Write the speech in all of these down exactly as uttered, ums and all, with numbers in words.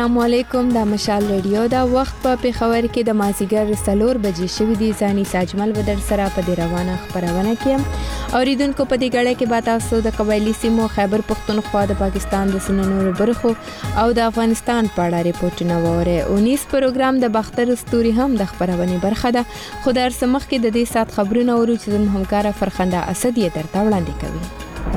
السلام علیکم. د مشال ریډیو دا وخت په پیښور کې د مازیګر سلور بجې شوې دي. ځاني ساجمل بدر سره په دې روانه خبرونه کې اوریدونکو په دې غړې کې به تاسو د قبایلی سیمو خیبر پختونخوا د پاکستان د سننورو برخو او د افغانستان په اړه ریپورتونه وره. اونیس پروګرام د بختر استوري هم د خبرونه برخه ده. خو در سمخ کې د دې سات خبرونه ورو چې د همکار فرخنده اسد یې درته وړاندې کوي.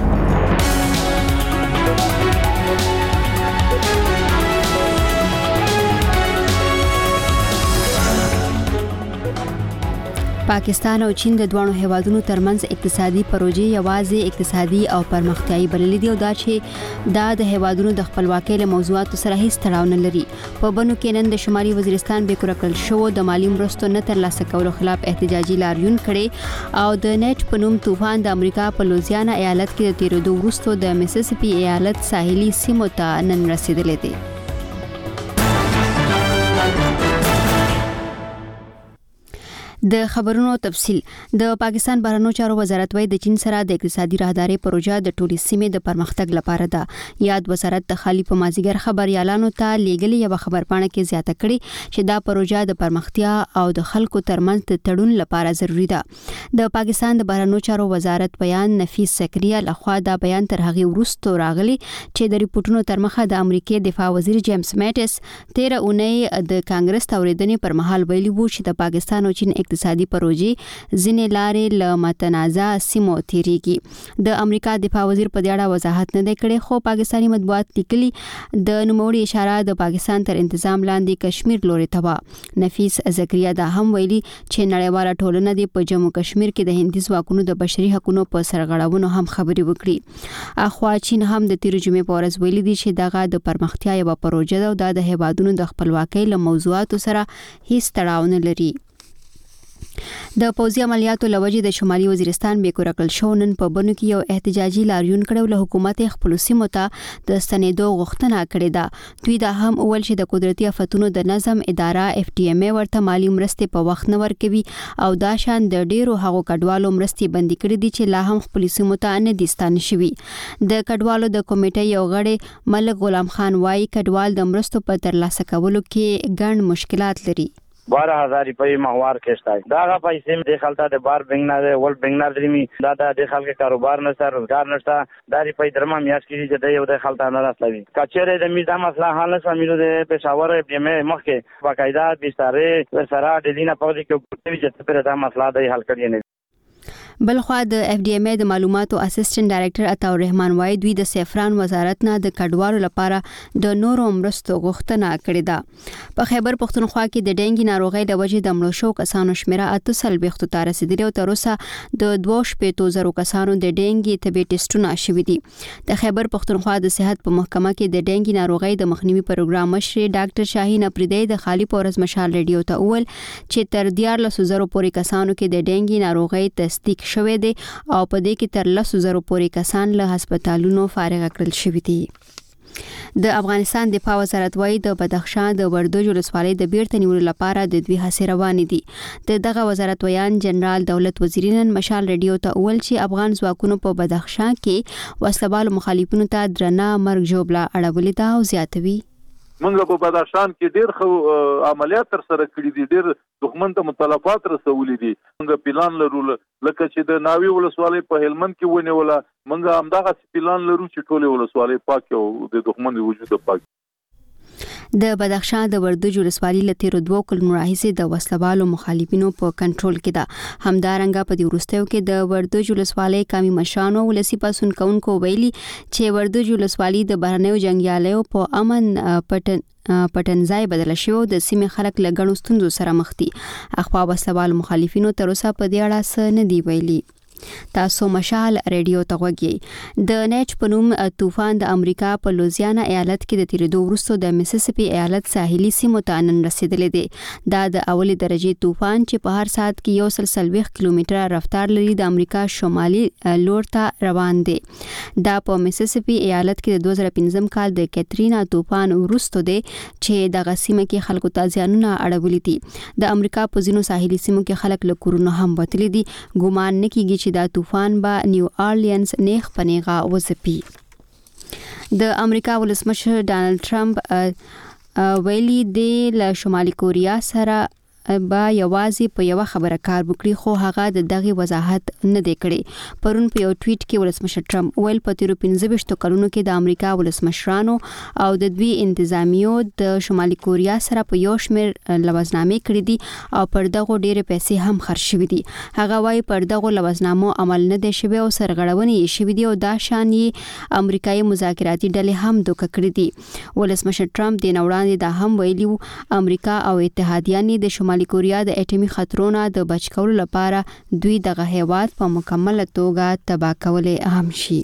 پاکستان او چین د دوه هیوادونو ترمنځ اقتصادي پروژې یوازې اقتصادي او پرمختیايي بللې دي او دا چې دا د هیوادونو د خپلواکۍ له موضوعاتو سره هیڅ تړاو نه لري. په بنو کې نن د شمالي وزیرستان به کورکل شو د مالی مرستو نه ترلاسه کولو خلاف احتجاجي لاریون کړي او د نیټ په نوم طوفان د امریکا په لوزیانا ایالت کې د تیرودو وروسته د میسیسپي ایالت ساحلي سیمو ته نن رسیدلې دي. د خبرونو تفصيل. د پاکستان بهرنیو چارو وزارت وايي د چین سره د اقتصادي راهداري پروژه د ټولې سیمې د پرمختګ لپاره ده. یاد وزارت د خالي په مازیګر خبريالانو ته لیږلي یو خبرپاڼه کې زیاته کړي چې دا پروژه د پرمختیا او د خلکو ترمنځ د تړون لپاره ضروری ده. د پاکستان د بهرنیو چارو وزارت بیان نفیس سکریا لخوا دا بیان تر هغه وروسته راغلی چې د ریپورتونو تر مخه د امریکای دفاع وزیر جیمز میټس تیر اونۍ د کانګرس توریدنې پر مهال ویلي وو چې د پاکستان او چین اقتصادي پروژې ځینې لارې له متنازع سیمو تیریږي. د امریکا دفاع وزیر په دې اړه وضاحت نه دی کړی خو پاکستاني مطبوعات لیکلي د نوموړي اشاره د پاکستان تر انتظام لاندې کشمیر لوري ته و. نفیس زکریا دا هم ویلي چې نړیواله ټولنه د په جمهور کشمیر کې د هندي ځواکونو د بشري حقوقو په سرغړونو هم خبرې وکړي. اخوا چین هم د تیر جمعې په ورځ ویلي دي چې دغه د پرمختیا یو پروژه ده او د هیوادونو د خپلواکۍ له موضوعاتو سره هیڅ تړاو نه لري. د پوځي عملیاتو لوجې د شمالي وزیرستان به کورکل شو نن په بنو کې یو احتجاجي لاریون کړو له حکومت خپل سیمو ته د ستنېدو غوښتنه کړې ده. دوی دا هم اول چې د قدرتي آفتونو د نظم اداره اف ټي ام ای ورته مالی مرستې په وخت نه ورکوي او دا شان د ډیرو هغو کډوالو مرستې بندي کړې دي چې لا هم خپل سیمو ته نه دي ستانه شوي. د کډوالو د کمیټې یو غړی ملک غلام خان وايي کډوال د مرستو په ترلاسه کولو کې ګڼ مشکلات لري. بارہ ہزار روپے ماہوار کیستا ہے داغا پیسے میں دیکھالتا دے بار بنگنا دے ول بنگنا درمی دادا دیکھال کے کاروبار نشتا روزگار نشتا داری پای درما میاش کی جدے یو دیکھالتا نہ راسلاوی کچہرے دے میدا مسئلہ حل نشا میرو دے پشاور میں مخ کے باقاعدہ بستارے سرا دینه پودی کې کوټوي چې پر دا مسئلہ دې حل کړی نه. بلخوا د اف ډي ام ای د معلوماتو اسسټنټ ډایریکټر عطا الرحمن وايي دوی د سیفران وزارت نه د کډوالو لپاره د نورو مرستو غوښتنه کړې ده. په خیبر پختونخوا کې د ډینګي ناروغۍ د وجې د مړو شو کسانو شمیره اته سلويختو ته رسیدلی او تر اوسه د دوه شپېتو زرو کسانو د ډینګي طبي ټیسټونه شوي دي. د خیبر پختونخوا د صحت په محکمه کې د ډینګي ناروغۍ د مخنیوي پروګرام مشر ډاکټر شاهین اپریدی د خالي پورز مشال ریډیو ته اول چې تر دیارلسو زرو پورې کسانو کې د ډینګي ناروغۍ تصدیق شوی دی او په دې کې تر لسو زرو پورې کسان له هسپتالونو فارغ کړل شوي دي. د افغانستان دفاع وزارت وايي د بدخشان د وردوج ولسوالۍ د بیرته نیولو لپاره د دوی هڅې روانې دي. د دغه وزارت ویان جنرال دولت وزیر نن مشال ریډیو ته اول چې افغان ځواکونو په بدخشان کې وسلوالو مخالفینو ته درنه مرګ ژوبله اړولې ده او زیاتوي منګه په بدخشان کې ډېر خو عملیات تر سره کړي دي ډېر دښمن ته متلفات رسولي دي. منګه پلان لرو لکه چې د ناوی ولسوالۍ په هلمند کې ونیوله منګه همدغه پلان لرو چې ټولې ولسوالۍ پاک او د دښمن وجود پاک. د بدخشان د وردوج ولسوالۍ له تیرو دوه کلونو راهیسې د وسلوالو مخالفینو په کنټرول کې ده. همدارنګه په دې وروستیو کې د وردوج ولسوالۍ قومي مشرانو ولسي پاسون کوونکو ویلي چې وردوج ولسوالۍ د بهرنیو جنګیالیو په امن پټن پټنځای بدل شو د سیمې خلک له ګڼو ستونزو سره مخ دي. اخوا وسلوالو مخالفینو تر اوسه په دې اړه څه نه دی ویلي. تاسو مشال ریډیو ته غوږی. د نیټ په نوم طوفان د امریکا په لوزیانا ایالت کې د تیرېدو وروسته د میسیسپي ایالت ساحلي سیمو ته نن رسیدلی دی. دا د اولي درجې طوفان چې په هر ساعت کې یو سل څلوېښت کیلومتره رفتار لري د امریکا شمالي لور ته روان دی. دا په میسیسپي ایالت کې د دوه زره پنځم کال د کیترینا طوفان وروسته دی چې دغه سیمه کې خلکو ته زیانونه اړولي دي. د امریکا په ځینو ساحلي سیمو کې خلک له کورونو هم وتلي دي. ګومان نه کیږي چې دا طوفان به نیو آرلینز نیغ پنیغه وځپي. د امریکا ولسمشر ډانلډ ټرمپ ویلي دی له شمالي کوریا سره با یوازې په یو خبره کار وکړي خو هغه د دغه وضاحت نه دی کړی. پرون په یو ټویټ کې ولسمشر ټرمپ ویل په تیرو پنځه ویشت کلونو کې د امریکا ولسمشرانو او د دوی انتظامیو د شمالي کوریا سره په یو شمېر لوازنامې کړې دي او پر دغه ډېرې پیسې هم خرج شوې دي. هغه وايي پر دغه لوازنامو عمل نه دی شوی او سرغړونې یې شوې دي او دا شان یې امریکایي مذاکراتي ډلې هم دوکه کړې دي. ولسمشر ټرمپ د نوړاندې دا هم ویلي و امریکا او اتحادیان د شمالي کوریا د اټومي خطرونو د بچ کولو لپاره دوی دغه هیواد په مکمله توګه تباه کولای هم شي.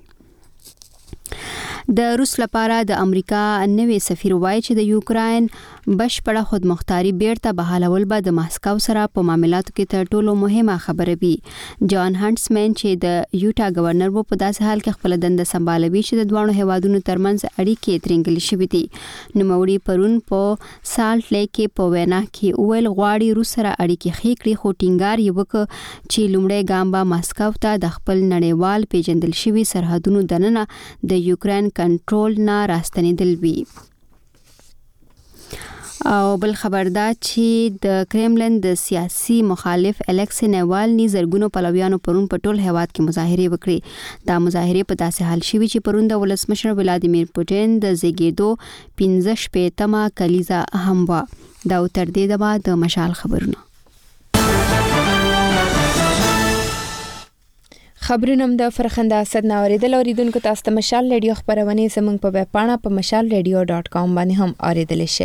د روس لپاره د امریکا نوې سفیر وایي چې د یوکرين بشپړه خودمختاري بیرته بحالول به د ماسکو سره په معاملاتو کې تر ټولو مهمه خبره وي. جان هانټسمن چې د یوټا گورنر وو په داسې حال کې خپل دنده سمبالوي چې د دوه هیوادونو ترمنځ اړیکې ترنګل شوې دي. نوموړي پرون په سالټ لیک کې په وینا کې ویل غواړي روس سره اړیکې ښې کړي خو ټینګار یې وکړ چې لومړی ګام به ماسکو ته د خپل نړیوال پیژندل شوي سرحدونو دننه د یوکرين کنټرول نه راستنیدل وی. او بل خبر دا چې د کرملن د سیاسي مخالف الکسی نوالني زرګونو پلویانو پرون په ټول هیواد کې مظاهره وکړي. دا مظاهره په داسې حال شوي چې پرون د ولسمشر ولادیمیر پوتین د زیږیدو پنځه شپېتمه کلیزه هم و. دا تر دې دمه د مشال خبرونه. خبرونه د فرخنده اسد نوریدل اوریدونکو تاسو ته مشال ریډیو خبرونه زموږ په ویب پاڼه په مشال ریډیو ډاټ کام باندې هم اوریدل شي.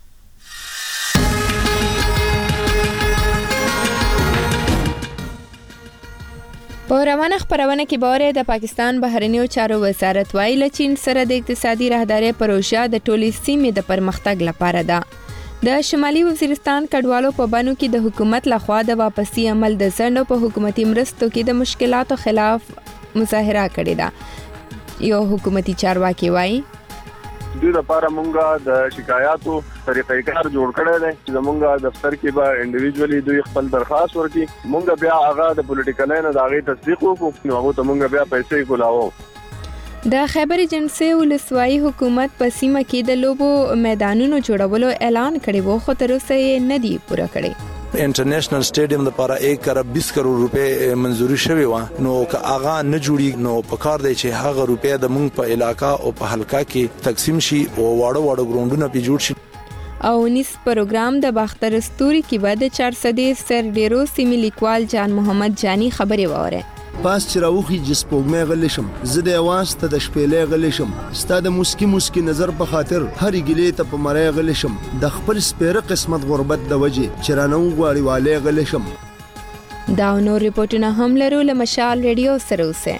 په روانه خبرونه کې باره د پاکستان بهرنیو چارو وزارت وايي له چین سره د اقتصادي راهداري پروژه د ټولې سیمې د پرمختګ لپاره ده. د شمالي وزیرستان کډوالو په بانو کې د حکومت لخوا د واپسی عمل د ځنډ په حکومتي مرستو کې د مشکلاتو خلاف مظاهره کړې ده. یو حکومتي چارواکي وايي دوی لپاره مونږه د شکایاتو طریقې کار جوړ کړی دی چې زمونږه دفتر کې به انډیویډوالي دوی خپل درخواست ورکړي مونږ بیا هغه د پولیټیکل نه د هغې تصدیق وکړو نو هغه ته مونږ بیا پیسې کولاوو. د خیبر ایجنسي ولسوالي حکومت په سیمه کې د لوبو میدانونو جوړولو اعلان کړی وو خو تر اوسه یې نه دی پوره کړی. انټرنیشنل سټیډیم لپاره یک ارب بیس کروڑ روپے منزوري شوی و نو که هغه نه جوړي نو په کار دی چې هغه روپے د مونږ په علاقہ او په حلقہ کې تقسیم شي او واړه واړه ګراوندونه په جوړ شي. او نس پروګرام د باختر استوري کې بعد چار سدې سر ډیرو سیمې لیکوال جان محمد جانی خبرې واره. پاس چې راوخی جسپوګمې غلشم زه د اواز ته د شپېلې غلشم ستا د مسکی مسکی نظر په خاطر هرې ګلې ته په مړی غلشم د خپل سپېره قسمت غربت د وجې چې رانه وغواړي والې غلشم. دا نور ریپورټونه هم لرو له مشال ریډیو سره اوسه.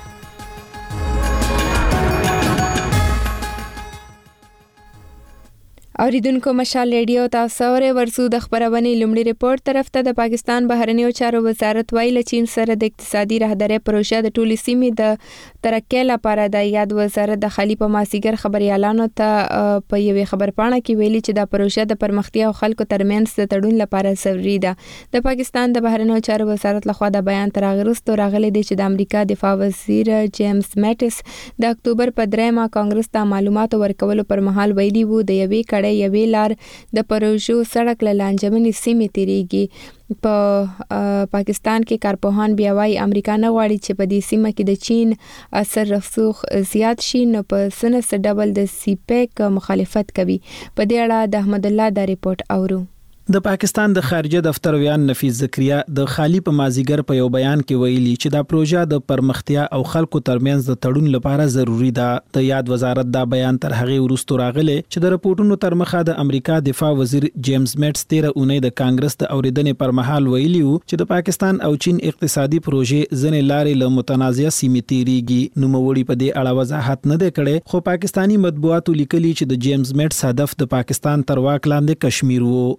اوریدونکو مشال ریډیو تاسو اورئ ورسو د خبرونه لومړی ریپورت طرف ته د پاکستان بهرنیو چارو وزارت ویل چین سره د اقتصادي راهداري پروژه د ټولې سیمې د ترقۍ لپاره د یاد وزارت د خلی په ماسیګر خبريالانو ته په یوې خبرپاڼه کې ویلي چې د پروژه د پرمختیا او خلکو ترمنځ د تړون لپاره ضروري ده. د پاکستان د بهرنیو چارو وزارت لخوا د بیان تر اغرستو راغلي دی چې د امریکا دفاع وزیر جیمز میټس د اکتوبر په دریمه کانګرس ته معلومات ورکولو پر مهال ویلي وو د یوې کړه یوې لار د پروژو سړک له لانجمنې سیمې تیریږي. په پاکستان کې کارپوهان بیا وايي امریکا نه غواړي چې په دې سیمه کې د چین اثر رسوخ زیات شي نو په سنس ډبل د سی پیک مخالفت کوي. په دې اړه د احمد الله دا ریپورت اورو. د پاکستان د خارجه دفتر ویان نفیس زکریا د خالی په مازیګر په یو بیان کې ویلي چې دا پروژه د پرمختیا او خلکو ترمنځ د تړون لپاره ضروری ده. د یاد وزارت دا بیان تر هغه وروسته راغلی چې د راپورټونو تر مخه د امریکا دفاع وزیر جیمز میټس تیره اونۍ د کانګرس د اوریدنې پر مهال ویلي وو چې د پاکستان او چین اقتصادي پروژې ځنې لارې له متنازعه سیمې تیریږي. نوموړي په دې اړه وضاحت نه دی کړی خو پاکستانی مطبوعاتو لیکلي چې د جیمز میټس هدف د پاکستان تر واک لاندې کشمیر وو. د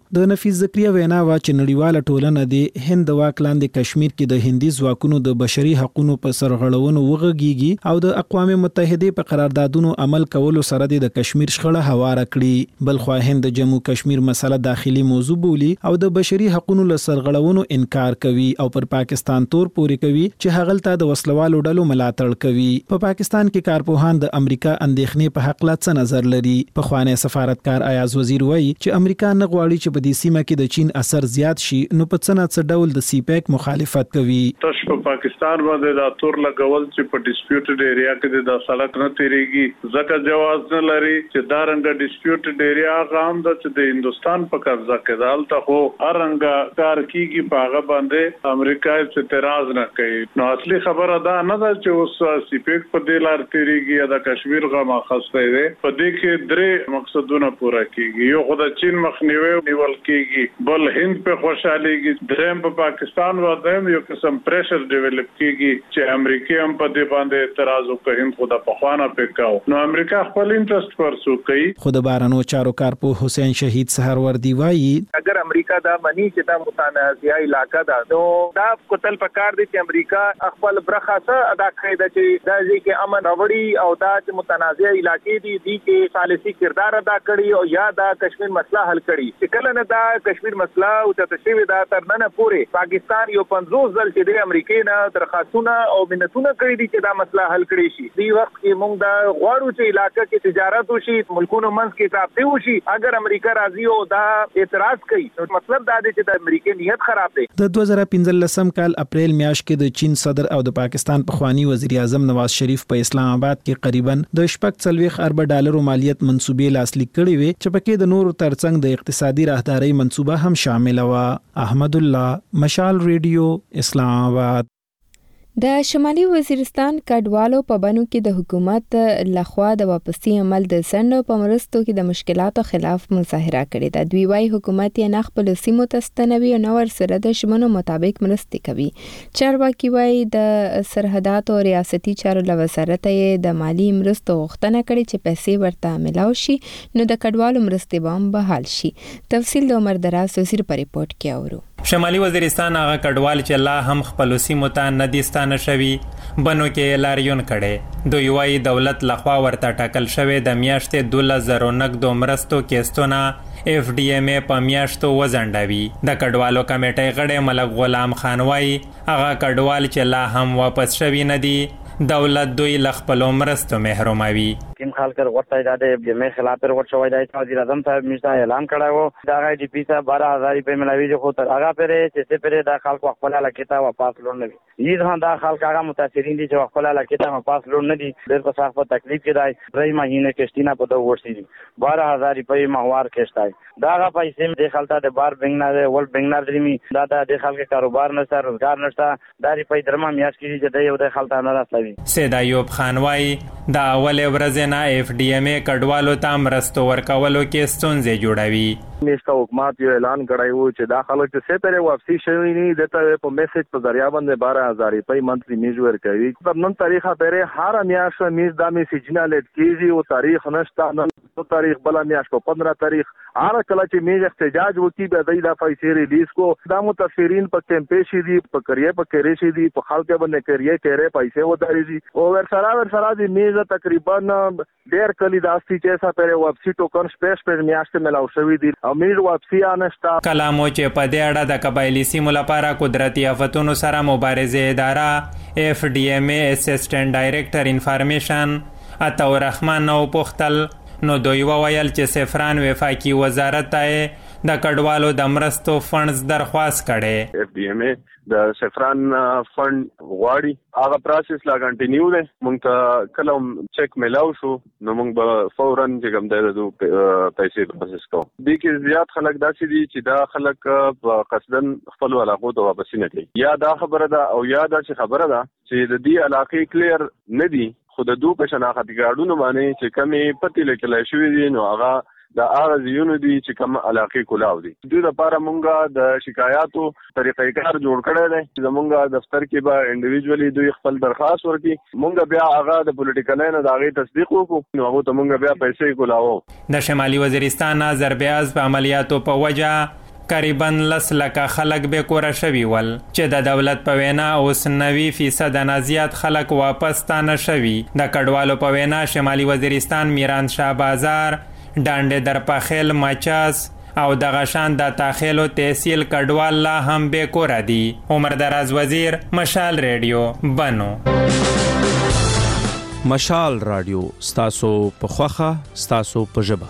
نفیس زکریا وینا وا چې نړیواله ټولنه د هند د واک لاندې کشمیر کې د هندي ځواکونو د بشري حقوقو په سرغړونو وغږیږي او د اقوام متحده په قراردادونو عمل کولو سره د کشمیر شخړه هواره کړي. بل خو هند د جموں کشمیر مسله داخلي موضوع بولی او د بشري حقوقو له سرغړونو انکار کوي او پر پاکستان تور پوري کوي چې هغلته د وسلوالو ډلو ملاتړ کوي. په پاکستان کې کارپوهان د امریکا اندېښنې په حق لا څه نظر لري. په خوانه سفارتکار ایاز وزیر وایي چې امریکا نه غواړي چې په دې سیمه کې د چین اثر زیات شي، نو په څه نه څه ډول د سی پیک مخالفت کوي. تاسو په پاکستان باندې دا تور لګول چې په ډیسپیوټډ ایریا کې د سړک نه تیریږي ځکه جواز نه لري چې دا رنګ ډیسپیوټډ ایریا غام د چې د هندستان په قبضه کې دالته خو ارنګ کار کیږي په هغه باندې امریکا اعتراض نه کوي. نو اصلي خبره دا نه ده چې اوس سی پیک په دې لار تیریږي یا د کشمیر غما خاصه دی. په دې کې درې مقصدونه پوره کیږي. یو خو د چین مخنیوي نیول کیږي، بل هند په خوشاليږي، دریم په پاکستان باندې یو قسم پریشر ډیولپ کیږي چې امریکا هم په دې باندې اعتراض وکړي. هند خو د پخوانه پکاو نو امریکا خپل انټرست پرسو کوي. خود بارانو چارو کارپو حسین شهید سهروردی وایي اگر امریکا دا منی چې دا متنازعه علاقہ ده نو دا کوتل پکار دي چې امریکا خپل برخه څه ادا کړي د چې د ځکه امن راوړي او دا چې متنازعه علاقې دي دي کې ثالثي کردار ادا کړي او یا دا کشمیر مسله حل کړي. چې کله نه دا کشمیر مسله او تشوي دا تر نن پورې پاکستان یو پنځوس ځل چې د امریکای نه درخواستونه او منتونه کړي دي چې دا مسله حل کړي شي. دی وخت کې موږ دا غواړو چې علاقې کې تجارت وشي، ملکونو منځ کې رابطه وشي. اگر امریکا راضي او دا اعتراض کوي نو مطلب دا دی چې د امریکای نیت خراب دی. د دوه زره پنځلسم کال اپریل میاشت کې د چین صدر او د پاکستان پخوانی وزیر اعظم نواز شریف په اسلام آباد کې قریباً د شپږ څلوېښت ارب ډالرو مالیت منصوبې لاسلیک کړې وې چې پکې د نورو ترڅنګ د اقتصادي راهدارۍ منصوبه هم شامل و. احمد الله، مشال ریډیو، اسلام آباد. د شمالي وزیرستان کډوالو په بنو کې د حکومت لخوا د واپسی عمل د سندو په مرستو کې د مشکلاتو خلاف مظاهره کړې ده. دوی وايي حکومت یې نه خپل سیمو ته ستنوي او نور سره د شمنو مطابق مرستې کوي. چارواکي وايي د سرحداتو ریاستي چارو له وزارت یې د مالی مرستو غوښتنه کړې چې پیسې ورته ملاو شي نو د کډوالو مرستې به هم بحال شي. تفصیل د عمر دراز وزیر په ریپورت کې اورو. شمالي وزیرستان هغه کډوال چې لا هم خپل سیمو ته نه دي ستانه شوي بنو کې لاریون کړي. دوی وايي دولت لخوا ورته ټاکل شوی د میاشتې دولس زره نقدو مرستو کېستونه اف ډي ام ای په میاشتو وزنډوي. د کډوالو کمیټې غړی ملک غلام خان وايي هغه کډوال چې لا هم واپس شوي نه دي دولت دوی لخپل مرستو محروموي. کیم خلک ورته د جمعي خلاف ورته شوی دی. وزیر اعظم صاحب مشته اعلان کړو دا غي ډي پی صاحب بارہ ہزار روپے ملاوي جو خو تر هغه پرې چې څه پرې دا خلک خپل علاقې ته واپس لور نه وي. یی ځان دا خلک هغه متاثرین دي چې خپل علاقې ته واپس لور نه دي. ډېر په سخت تکلیف کې دی. درې مهینه کېشتینه په دوه ورسې دي. بارہ ہزار روپے ماهوار کېشتای. دا هغه پیسې د خلک د بار بنګ نه ول بنګ نه درمي دا د خلک کاروبار نه سره روزګار نشته. دا ری درما میاش کې چې د یو د خلک نه راسلوي. سید ایوب خان وايي دا اول ورځ نه اف ډي ام ای کډوالو ته مرستو ورکولو کې ستونزې جوړوي. نشته حکومت یو اعلان کړی وو چې دا خلک چې څه پرې واپسی شوی نه دته په میسج په ذریعہ باندې بارہ هزار روپۍ منتلی میج ورکوي. په نن تاریخه پرې هر میاشت میز د میسج نه لټ کیږي او تاریخ نشته. نن تاریخ بل میاشت په پندرہ تاریخ هر کله چې میج احتجاج وکي به دای دا پیسې ریلیز کو. دا متاثرین په کیمپې شي دي په کریه په کری شي دي په خلک باندې کریه کړي پیسې وداري دي او ورسره ورسره دي میز تقریبا ډیر کلی داستی چې څه پرې واپسی ټوکن سپیس پر میاشت ملاو شوی دي او میز واپسی انشتا. کلامو چې په دې اړه د قبایلی سیمو لپاره قدرتي آفتونو سره مبارزه اداره اف ډي ام ای اسسټنټ ډایریکټر انفارمیشن عطا الرحمن نو پختل نو دوی وویل چې سفران وفاقي وزارت ته د کډوالو د مرستو فنډز درخواست کړي. اف ډي ام ای د سفران فند غواړي هغه پروسس لا کنټینیو دی. مونږ ته کله چک ملاو شو نو مونږ به فورا چې کوم دی د پیسې پروسس کوو. دې کې زیات خلک داسې دي چې دا خلک قصدن خپل علاقو ته واپس نه کوي. یا دا خبره ده او یا دا چې خبره ده چې د دې علاقې کلیر نه دي خو د دوه په شناخت کارډونو باندې چې کمی پتی لیکل شوی دي نو هغه د هغه ځایونو دي چې کوم علاقې کولاو دي. دوی لپاره مونږه د شکایاتو طریقې کار جوړ کړی دی. زمونږ دفتر کې به انډیویډوالي دوی خپل درخواست ورکړي. مونږ بیا هغه د پولیټیکل نه د هغې تصدیق وکړو نو هغو ته مونږ بیا پیسې کولاو. د شمالي وزیرستان ضرب عضب عملیاتو په وجه قریبا لس لکه خلک بې کوره شوي ول چې د دولت په وینا اوس نوي فیصد نه زیات خلک واپس ستانه شوي. د کډوالو په وینا شمالي وزیرستان، میران شاه بازار، ډانډې درپخیل، مچاس او دغه شان د تاخیلو تحصیل کډوال لا هم بې کوره دي. عمر دراز وزیر، مشال ریډیو، بنو. مشال رادیو، ستاسو په خوخه، ستاسو په ژبه.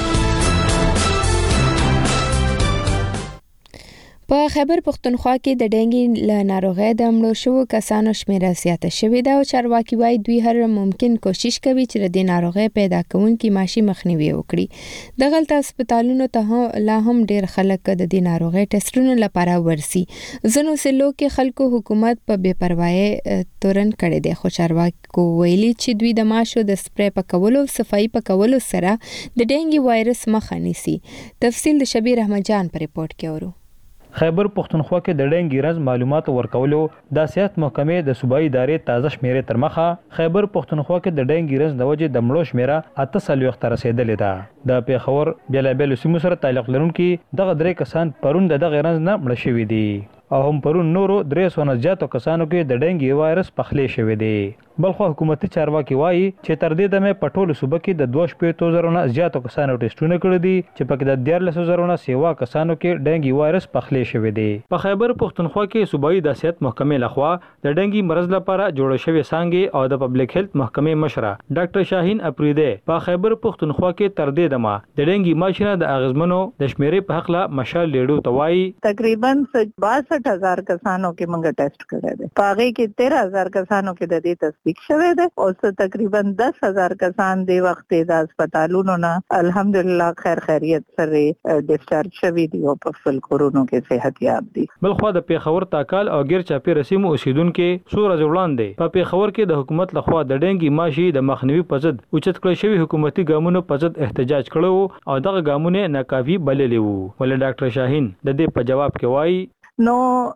په خیبر پختونخوا کې د ډینګي له ناروغۍ د مړو شوو کسانو شمیره زیاته شوې ده او چارواکي وايي دوی هر ممکن کوشش کوي چې د دې ناروغۍ پیدا کوونکي ماشي مخنیوي وکړي. دغلته هسپتالونو ته لا هم ډیر خلک د دې ناروغۍ ټیسټونو لپاره ورسي. ځینو سلو کې خلکو حکومت په بې پروايي تورن کړی دی، خو چارواکو ویلي چې دوی د ماشو د سپری پکولو او صفایي پکولو سره د ډینګي وایرس مخه نیسي. تفصیل د شبیر احمد جان په ریپورت کې اورو. خیبر پختونخوا کې د ډینګي رنځ معلومات ورکولو د صحت محکمې د صوبایي ادارې تازه شمیرې تر مخه خیبر پختونخوا کې د ډینګي رنځ د وجې د مړو شمیره اته څلوېښت ته رسېدلې ده. د پیښور بېلابېلو سیمو سره تعلق لرونکي دغه درې کسان پرون د دغه رنځ نه مړه شوي دي او هم پرون نورو درې سوه نه زیاتو کسانو کې د ډینګي وایرس پخلی شوی دی. بلخو حکومتي چارواکي وایي چې تر دې دمه په ټولو صوبه کې د دوه شپېتو زرو نه زیاتو کسانو ټیسټونه کړي دي چې پکې د دیارلسو زرو نه سیوا کسانو کې ډینګي وایرس پخلی شوی دی. په خیبر پختونخوا کې صوبایي د صحت محکمې لخوا د ډینګي مرض لپاره جوړ شوی څانګې او د پبلک هیلث محکمې مشره ډاکټر شاهین اپریده په خیبر پختونخوا کې تر دې دمه د ډینګي ماشینه د اغزمنو د شمیرې په حق له مشال لیډو ته وایي تقریبا باسٹھ ہزار کسانوں کې موږ ټیسټ کړی دی. په هغې کې تیرہ هزار کسانو کې د دې تصدیق شوی دی او تقریبا دس هزار کسان دی وخت د هسپتالونو نه الحمدلله خیر خیریت سره ډیسچارج شوي دي او په خپل کورونو کې صحت یاب دي. بلخو د پیښور تاکال او غیر چاپیره سیمو اوسیدونکو څو ورځې وړاندې په پیښور کې د حکومت لخوا د ډینګي ماشي د مخنیوي په ضد اوچت کړی شوی حکومتي ګامونو په ضد احتجاج کړو او دغه ګامونه ناکافي بللي وو. ولې ډاکټر شاهین د دې په جواب کې وایي نو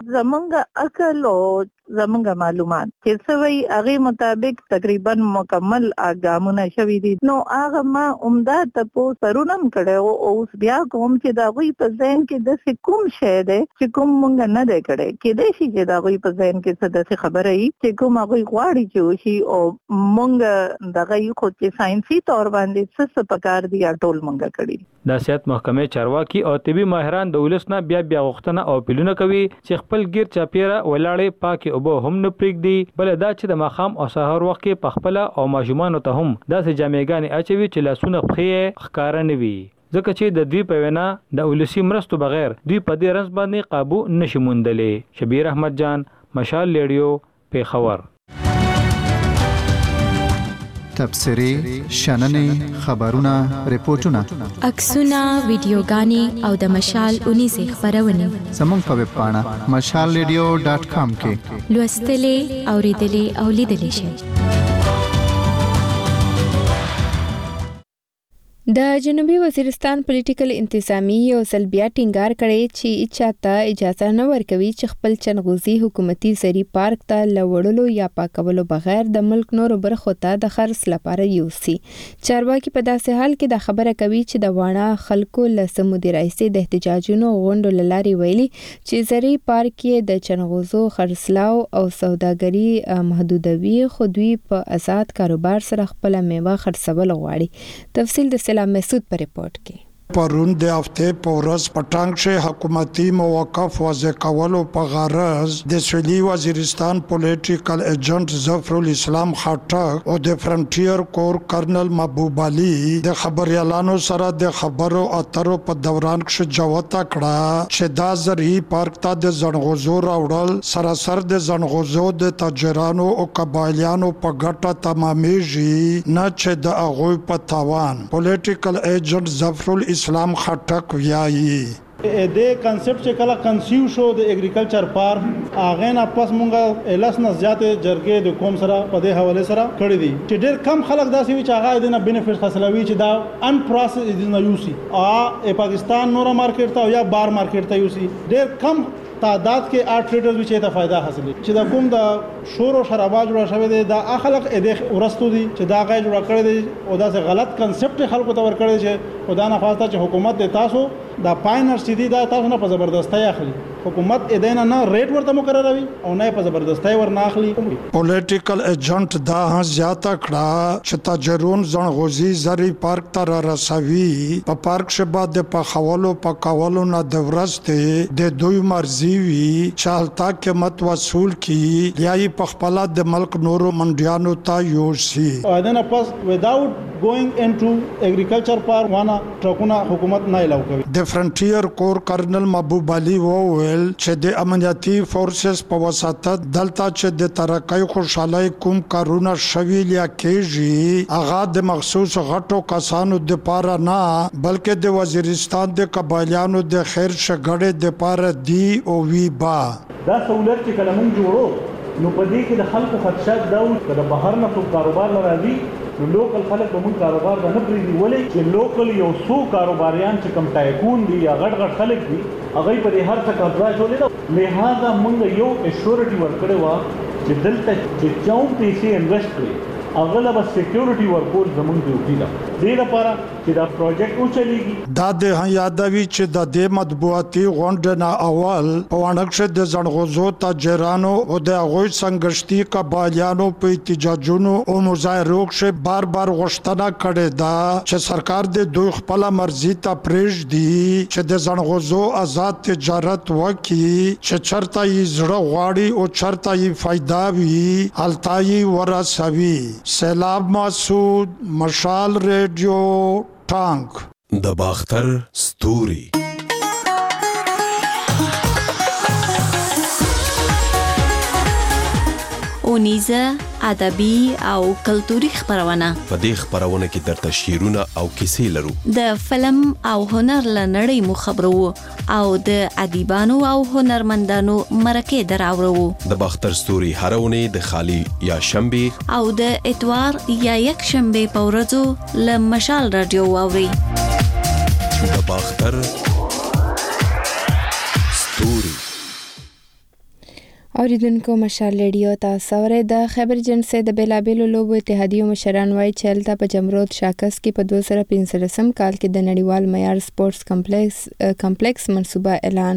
زمونږ عقل او زمونږ معلومات چې سوي هغه مطابق تقریبا مکمل اګامونه شوي دي. نو هغه ما عمده تاسو سرونم کړو او اوس بیا کوم چې دا غوي په ذهن کې د کوم شی ده چې کوم مونږ نه ده کړی کې دې شي چې دا غوي په ذهن کې څه د خبره ای چې کوم هغه غواړي چې وشي او مونږ دغه یو خو چې ساينسي تور باندې څه پکار دي ټول مونږ کړی. د صحت محکمې چارواکي او طبي ماهران د ولسنه بیا بیا غوښتنه او پیلونه کوي چې خپل غیر چاپیره ولاړې پاکي او به هم نه پرېږدي، بل دا چې د ماښام او سحر وخت کې په خپل او ماشومان ته هم داسې جامېګانې اچوي چې لاسونه پخې ښکارا نه وي، ځکه چې د دوی په وینا د ولسی مرستو بغیر دوی په دې رنځ باندې قابو نشي موندلی. شبیر احمد جان، مشال ریډیو، پیښور. تبصرې، شننې، خبرونه، ریپورتونه، عکسونه، ویډیوګانې او د مشال اونیزې خبرونه زموږ په ویب پاڼه مشال ریډیو ډاټ کام کې لوستلې، اوریدلې او لیدلې شئ. د جنوبي وزیرستان پولیټیکل انتظامی یو ځل بیا ټینګار کړی چې چاته اجازه نه ورکوي چې خپل چنغوزي حکومتي زری پارک ته لوړلو یا پاکولو بغیر د ملک نورو برخو ته د خرڅ لپاره یوسي. چارواکي په داسې حال کې د خبره کوي چې د واڼه خلکو له سمودي رئیسي د احتجاجونو غونډو لاري ویلي چې زری پارک کې د چنغوزو خرڅلاو او سوداګري محدودوي، خو دوی په آزاد کاروبار سره خپل میوه خرڅول غواړي. تفصیل د سلام مسعود پر رپورٹ کی. پرون د هفته په ورځ پټانګ شه حکومتي موقف واضح کولو په غرض د سویلي وزیرستان پولیټیکل ایجنټ ظفر الاسلام خټک او د فرنټیر کور کرنل محبوب علي د خبريالانو سره د خبرو اترو په دوران کې جوته کړه چې دا زری پارک ته د زنغوزو راوړل سراسر د زنغوزو د تاجرانو او قبایلیانو په ګټه تمامېږي، نه چې د هغوی په تاوان. پولیټیکل ایجنټ ظفر اسلام خټک ویایي د کنسپټ چې کله کنسیو شو د اګریکلچر پارک هغه نه پس مونږه الس نه زیات جرګې د کوم سره په دې حواله سره کړی دي چې ډېر کم خلک داسې وي چې هغه د نه بینیفټ حاصلوي چې دا ان پروسس از نه یوسي او پاکستان نور مارکیټ ته یا بار مارکیټ ته یوسي. ډېر کم تعداد کې آرټ ټریډرز وی چې ته فائدہ حاصلې چې دا کوم د شور او شرابا جوړ شوی دی دا اخلاق اې ورستو دي چې دا غي جوړ کړی دی او دا غلط کنسپټ خلکو ته ور کړی چې خدا نه خواسته چې حکومت د تاسو دا فاینانس دي دا تاسو نه په زبردستۍ اخلي حکومت ادینه نه ریټ ورته مقرروي او نه په زبردستۍ ورنه اخلي. پولیټیکل ایجنټ دا زیاته کړه چې تاجرون زنغوزي زری پارک ته رسوي په پارک شبا د پخولو پکولو نه د ورسته د دوی مرزي وي چالتا قیمت وصول کی یا یې په خپل د ملک نورو منډیانو ته یوسي. ادینه پس without going into agriculture park وانا ټرکونه حکومت نه الاو کوي. د فرنټیر کور کرنل محبوب علي وویل چې د امنیتي فورسز په واسطه دلته چې د ترقۍ خوشحالي کوم کارونه شوي یا کېږي هغه د مخصوص غټو کسانو د پاره نه بلکې د وزیرستان د قبایلیانو د خیر شګړې د پاره دی او وی با دا سہولت چې کله موږ جوړو نو په دې کې د خلکو خدشات دا و چې د بهر نه څو کاروبار لراځي نو لوکل خلک به موږ کاروبار نه پریږدي ولې چې لوکل یو څو کاروباریان چې کم ټایکون دي یا غټ غټ خلک دي هغه په دې هر څه قبضه چولې ده. لہذا موږ یو ایشورټي ورکړې و چې دلته چې چاوم پیسې انویسټ کړي اغله بس سکیورټي ورکول زموږ ډیوټي ده. دې لپاره چې دا پروجیکټ او چلیږي دا د یادوي چې د دې مطبوعاتي غونډه نه اول په وانکشه د زنغوزو تاجرانو او د غوي سنگشتي قبایلیانو په احتجاجونو او مظاهرو کې بار بار غوښتنه کړې ده چې سرکار د دوی خپل مرزي ته پرېږدي چې د زنغوزو آزاد تجارت وکړي چې چرته یې زړه غواړي او چرته یې فائدہ وي التای ورسوي. سیلاب مسعود مشال ریډیو ټانک د باختر ستوري. اونیزه ادبي او کلتوري خبرونه په دې خبرونه کې درته شعرونه او کیسې لرو. د فلم او هنر لنړۍ مو خبرو او د ادیبانو او هنرمندانو مرکه دراورو. د باختر ستوري هرونه د خالی یا شنبه او د اتوار یا یک شنبه په ورځو ل مشال رادیو واوري. د باختر ستوري اوریدونکو مشال ریډیو تاسو اورئ. د خیبر جنسه د بیلابیلو لوبو اتحادیو مشران وایي چې هلته په جمرود شاکس کې په دوه زره پنځلسم کال کې د نړیوال معیار سپورتس کمپلیکس کمپلیکس منصوبه اعلان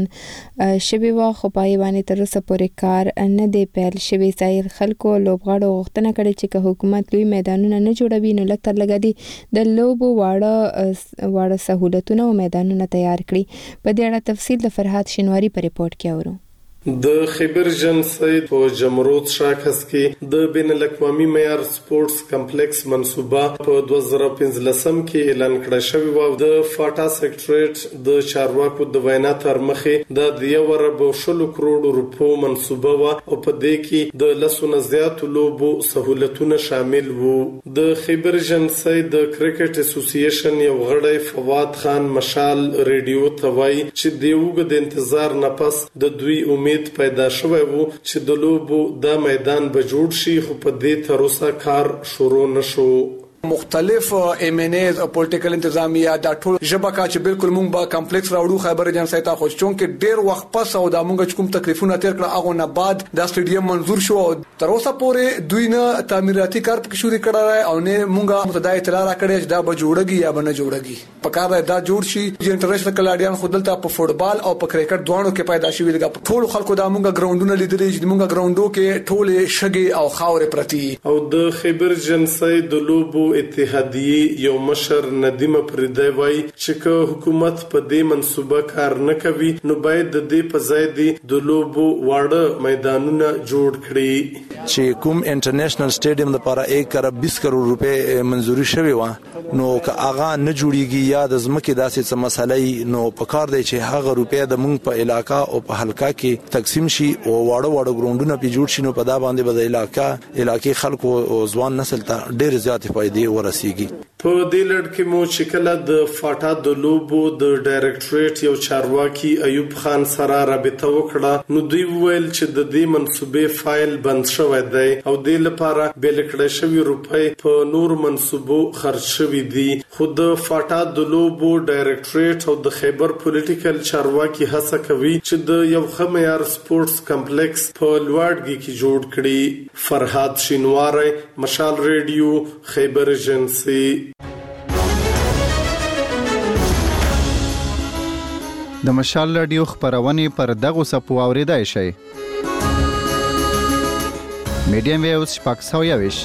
شوی و خو پای باندې تر اوسه پورې کار نه دی پیل شوی. ځایي خلکو لوبغاړو غوښتنه کړې چې حکومت لوی میدانونه نه جوړوي نو لکه تر لګا دي د لوبو واړه واړه سہولتونه او میدانونه تیار کړي. په دې اړه تفصیل د فرحات شینواری په ریپورت کې اورو. د خیبر جنسه په جمرود شاکس کې د بین الاقوامي معیار سپورتس کمپلیکس منصوبه په دوه زره پنځلسم کې اعلان کړه شوی و. د فاټا سیکریټریټ د چارواکو د وینا تر مخه د یو ارب شلو کروڑ روپو منصوبه و او په دې کې د لسونه زیات لوبو سہولتونه شامل وو. د خیبر جنسه د کرکټ اسوسییشن یو غړی فواد خان مشال ریډیو ته وایي چې د یوګ د انتظار نه پس د دوی امید پیدا شوی وو چې د لوبو د میدان به جوړ شي خو په دې تر اوسه کار شروع نشو. مختلف ایم ان ایز او پولیټیکل انتظامیه دا ټول ژبکا چې بالکل مونږ با کمپلیکس راوړو خیبر جنسه ته خو چون کې ډیر وخت پس او دا مونږ کوم تکلیفونه تیر کړه هغه نه بعد دا سټیډیم منظور شو. تر اوسه پورې دوی نه تعمیراتي کار پکې شروع کړه او نه مونږه متدای اطلاع راکړې چې دا به جوړږي یا به نه جوړږي. په کار دا جوړ شي چې انټرنیشنل کلاډیان خودلته په فوټبال او په کرکټ دوانو کې پیدا شوي دغه ټول خلکو دا مونږه ګراوندونه لیدلې چې مونږه ګراوندو کې ټول شګي او خاورې پرتی. او د خیبر جنسه د لوبو اتحادیه یو مشر ندیم پردی وای چې که حکومت په دې منصوبه کار نه کوي نو باید د دې په ځای دی د لوبو واړه میدانونه جوړ کړي. چې کوم انټرنیشنل سټیډیم لپاره یک ارب بیس کروڑ روپے منزوري شوی و نو که هغه نه جوړیږي یا د زمکه داسې څه مسلې نو پکار دی چې هغه روپے د مونږ په علاقہ او په حلقہ کې تقسیم شي او واړه واړه ګراوندونه په جوړ شي نو په دا باندې به د علاقہ علاقې خلکو او ځوان نسل ته ډېر زیات فائدې ورسیږي. په دې لړ کې مو چې کله د فاټا د لوبو د ډایریکټریټ یو چارواکي ایوب خان سره رابطه وکړه نو دوی ویل چې د دې منصوبې فایل بند شوی دی او د لپاره بل کړه شوی روپۍ په نور منصوبو خرج شوی دي. خو د فاټا د لوبو ډایریکټریټ او د خیبر پولیټیکل چارواکي هڅه کوي چې د یو خمیار سپورتس کمپلیکس په لوړګي کې جوړ کړي. فرحات شینواری مشال ریډیو خیبر جنسي. د مشال رادیو خبرونه پر دغه سپو اوریدای شي. میډیم ویوز شپږ سوه یوویشت،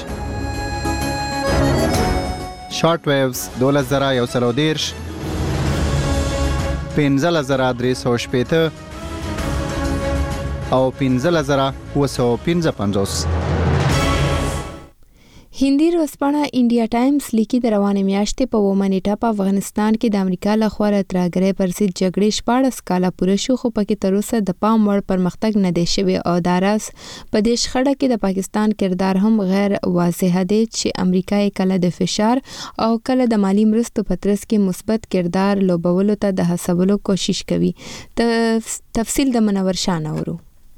شارټ ویوز دولس زره یو سل او دېرش، پنځلس زره درې سوه شپېته او پنځلس زره اووه سوه پنځه پنځوس. هندي ورځپاڼه انډیا ټایمز لیکي د روانې میاشتې په اوومه نیټه په افغانستان کې د امریکا لخوا د ترهګرۍ پر ضد جګړې شپاړس کاله پوره شو، خو پکې تر اوسه د پام وړ پرمختګ نه دی شوی او دا راز په دې شخړه کې د پاکستان کردار هم غیر واضح دی چې امریکا یې کله د فشار او کله د مالی مرستو په ترڅ کې مثبت کردار لوبولو ته د هڅولو کوشش کوي. تفصیل د منور شاه نورو.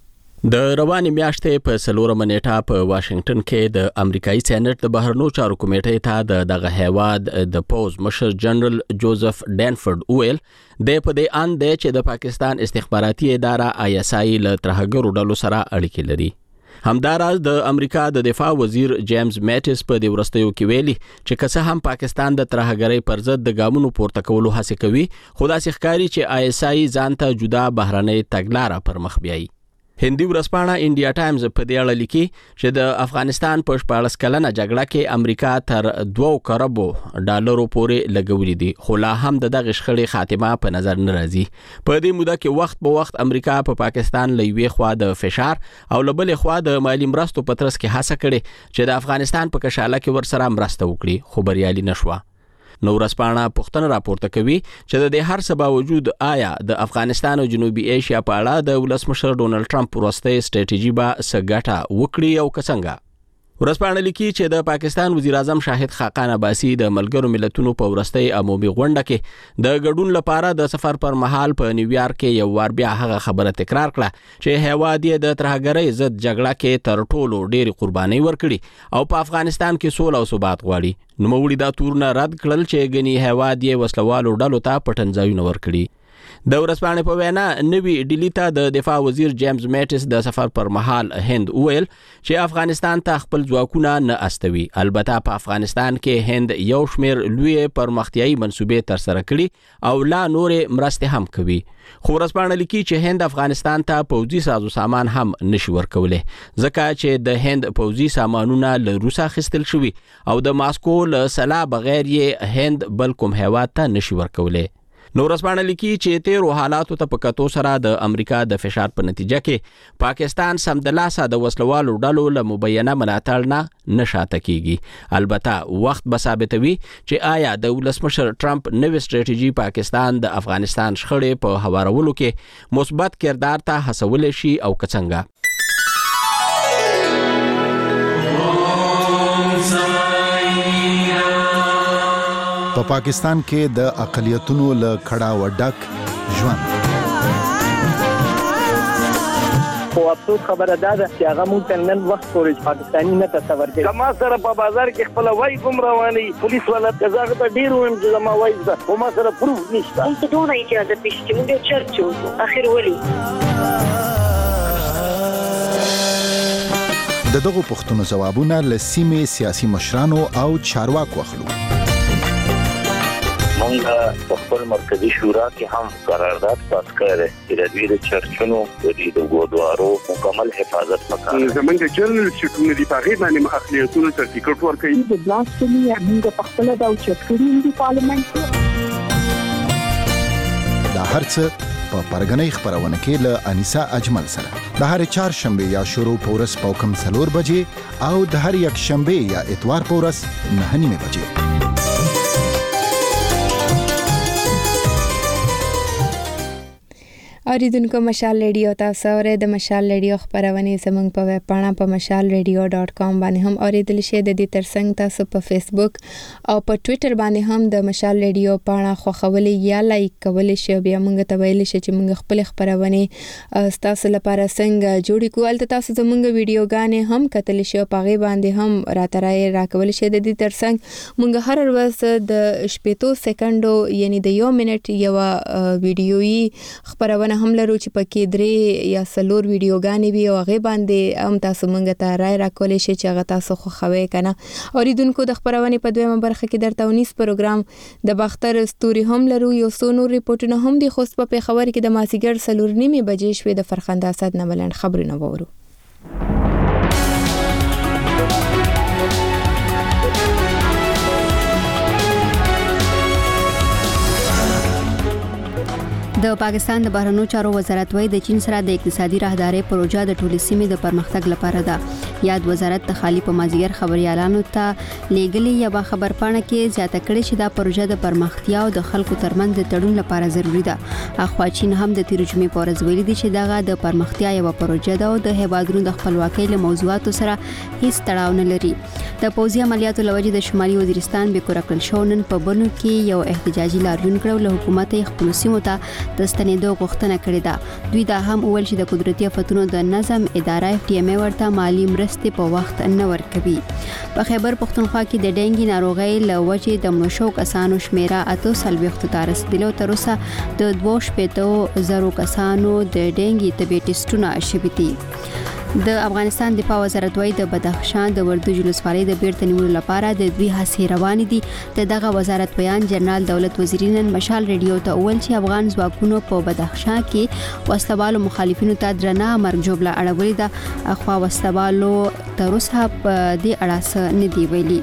د روانې میاشتې په څلورمه نیټه په واشنگټن کې د امریکایي سېنات د بهرنیو چارو کمیټې ته د دغه هیواد د پوز مشر جنرال جوزف ډینفورد ویل د په دې ان د چې د پاکستان استخباراتي اداره آی اس آی له ترهګرو ډلو سره اړیکې لري. همداراز د امریکا د دفاع وزیر جیمز میټس په دې ورستیو کې ویلي چې که څه هم پاکستان د ترهګرۍ پر ضد د ګامونو پورته کولو هڅه کوي، خو داسې ښکاري چې آی اس آی ځان ته جدا بهرنۍ تګلاره پر مخ بیایي. هندي ورځپاڼه انډیا ټایمز په دې اړه لیکي چې د افغانستان په شپاړس کلنه جګړه کې امریکا تر دوه کروڑ ډالرو پورې لګولې دي، خو لا هم د دغه شخړې خاتمه په نظر نه راځي. په دې موده کې وخت په وخت امریکا په پا پاکستان له یوې خوا د فشار او له بلې خوا د مالی مرستو په ترڅ کې هڅه کړې چې د افغانستان په کشاله کې ورسره مرسته وکړي، خو بریالي نشوه. نو ورځپاڼه پوښتنه راپورته کوي چې د دې هر څه باوجود آیا د افغانستان او جنوبي ایشیا په اړه د ولسمشر ډونالد ټرمپ وروستۍ سټریټیجي به څه ګټه وکړي او که څنګه. ورځپاڼه لیکي چې د پاکستان وزیر اعظم شاهد خاقان عباسي د ملګرو ملتونو په وروستۍ عمومي غونډه کې د ګډون لپاره د سفر پر مهال په نیویارک کې یو وار بیا هغه خبره تکرار کړه چې هیواد یې د ترهګرۍ ضد جګړه کې تر ټولو ډېرې قربانۍ ورکړي او په افغانستان کې سوله او ثبات غواړي. نوموړي دا تورونه رد کړل چې ګنې هیواد یې وسلوالو ډلو ته پټنځایونه ورکړي. د ورځپاڼې په وینا نوی ډیلی ته د دفاع وزیر جیمز میټس د سفر پر مهال هند ویل چې افغانستان ته خپل ځواکونه نه استوي. البته په افغانستان کې هند یو شمېر لوی پرمختیایي منصوبې ترسره کړي او لا نورې مرستې هم کوي. خو ورځپاڼه لیکي چې هند افغانستان ته پوځي سازو سامان هم نشي ورکولی، ځکه چې د هند پوځي سامانونه له روسه اخیستل شوي او د ماسکو له سلا بغیر یې هند بل کوم هیواد ته نشي ورکولی. نو ورځپاڼه لیکي چې تیرو حالاتو ته په کتو سره د امریکا د فشار په نتیجه کې پاکستان سمدلاسه د وسلوالو ډلو له مبینه ملاتړ نه نشاته کیږي. البته وخت به ثابتوي چې آیا د ولسمشر ټرمپ نوې سټریټیجي پاکستان د افغانستان شخړې په هوارولو کې مثبت کردار ته هڅولی شي او که څنګه. په پا پاکستان کې د اقلیتونو له کړه وډک ژوند. خو افسوس خبره ده چې هغه مونږ نن وخت پورې پاکستاني نه تصور کوي. ما سره په بازار کې خپل وای کوم رواني پولیس والا کزاغه ته ډیر ویم چې ما وای ده، خو ما سره پروف نشته. انت دونه اجازه پېښې مونږ چرچو اخر ولي د دغه پښتنو جوابونه له سیمې سیاسي مشرانو او چارواکو اخلو. مونږه په خپل مرکزی شورا کې هم قرارداد پاس کړی چې د دوی د چرچونو د ګودوارو مکمل حفاظت وکړي. زمونږ د جنرال سټونه دی په غیر باندې اقلیتونو سرټیفیکټ ورکړي. د بلاستمي موږ په خپل د چرچونو دی پارلیمنت دا هرڅه په پرګنۍ خبرونه کې له انیسا اجمل سره د هر چهارشنبه یا شروع پورس پوکم څلور بجې او د هر یک شنبه یا اتوار پورس نه نیمه بجې. اوریدونکو مشال ریډیو تاسو اورئ. د مشال ریډیو خبرونه زموږ په ویب پاڼه په مشال ریډیو ډاٹ کام باندې هم اوریدل شئ. د دې ترڅنګ تاسو په فیسبوک او په ټوئیټر باندې هم د مشال ریډیو پاڼه خوښولې یا لایک کولې شئ. بیا موږ ته ویل شئ چې موږ خپل خبرونه تاسو لپاره څنګه جوړې کوو. البته تاسو زموږ ویډیوګانې هم کتل شئ او پاغي باندې هم راترای راکول شئ. د دې ترڅنګ موږ هر ورځ د شپږ سکندو یعنی د یو منټ یو ویډیويي خبرونه هم لرو چې پکې درې یا څلور ویډیوګانې وي او هغه باندې هم تاسو مونږ ته رائے راکولې شي چې هغه تاسو خوښوي کنه. اوریدونکو د خبرونه په دویمه برخه کې درته ونیس پروګرام د باختر استوري هم لرو، یو څو نور ریپورتونه هم دي. خو په خبر کې د مازیګر څلور نیمه بجې شوې د فرخنده اسد نه بلند خبرونه وورو. د پاکستان د بهرنیو چارو وزارت وايي د چین سره د اقتصادي راهداري پروژه د ټولې سیمې د پرمختګ لپاره ده. یاد وزارت د خالي په مازیګر خبريالانو ته لېګلې یا خبر پاڼه کې زیاته کړې چې دا پروژه د پرمختیا او د خلکو ترمنځ د تړون لپاره ضروری ده. اخوا چین هم د ترجمې پورز ویلي دي چې دغه د پرمختیا یو پروژه ده او د هیوادونو د خپلواکۍ له موضوعاتو سره هیڅ تړاو نه لري. د پوځي عملیاتو لوجې د شمالي وزیرستان به کورکل شونن په بنو کې یو احتجاجي لاریون کړو له حکومت خپل سیمو ته د ستنېدو غوښتنه کړې ده. دوی دا هم وویل چې د قدرتي آفتونو د نظم اداره اف ټي ام ورته مالی مرستې په وخت نه ورکوي. په خیبر پختونخوا کې د ډینګي ناروغۍ له وجې د مړو شو کسانو شمیره اته څلوېښت ته رسیدلې او تر اوسه د دوه شپېته زرو کسانو د ډینګي طبي ټیسټونه شوي دي. د افغانستان دفاع وزارت وايي د بدخشان د وردوج ولسوالۍ د بیرته نیولو لپاره د دوی هڅې روانې دي. د دغه وزارت بیان جنرال دولت وزیر نن مشال ریډیو ته وویل چې افغان ځواکونو په بدخشان کې وسلوالو مخالفینو ته درنه مرګ جوړه اړولې ده. اخوا وسلوالو تر اوسه په دې اړه څه نه دی ویلي.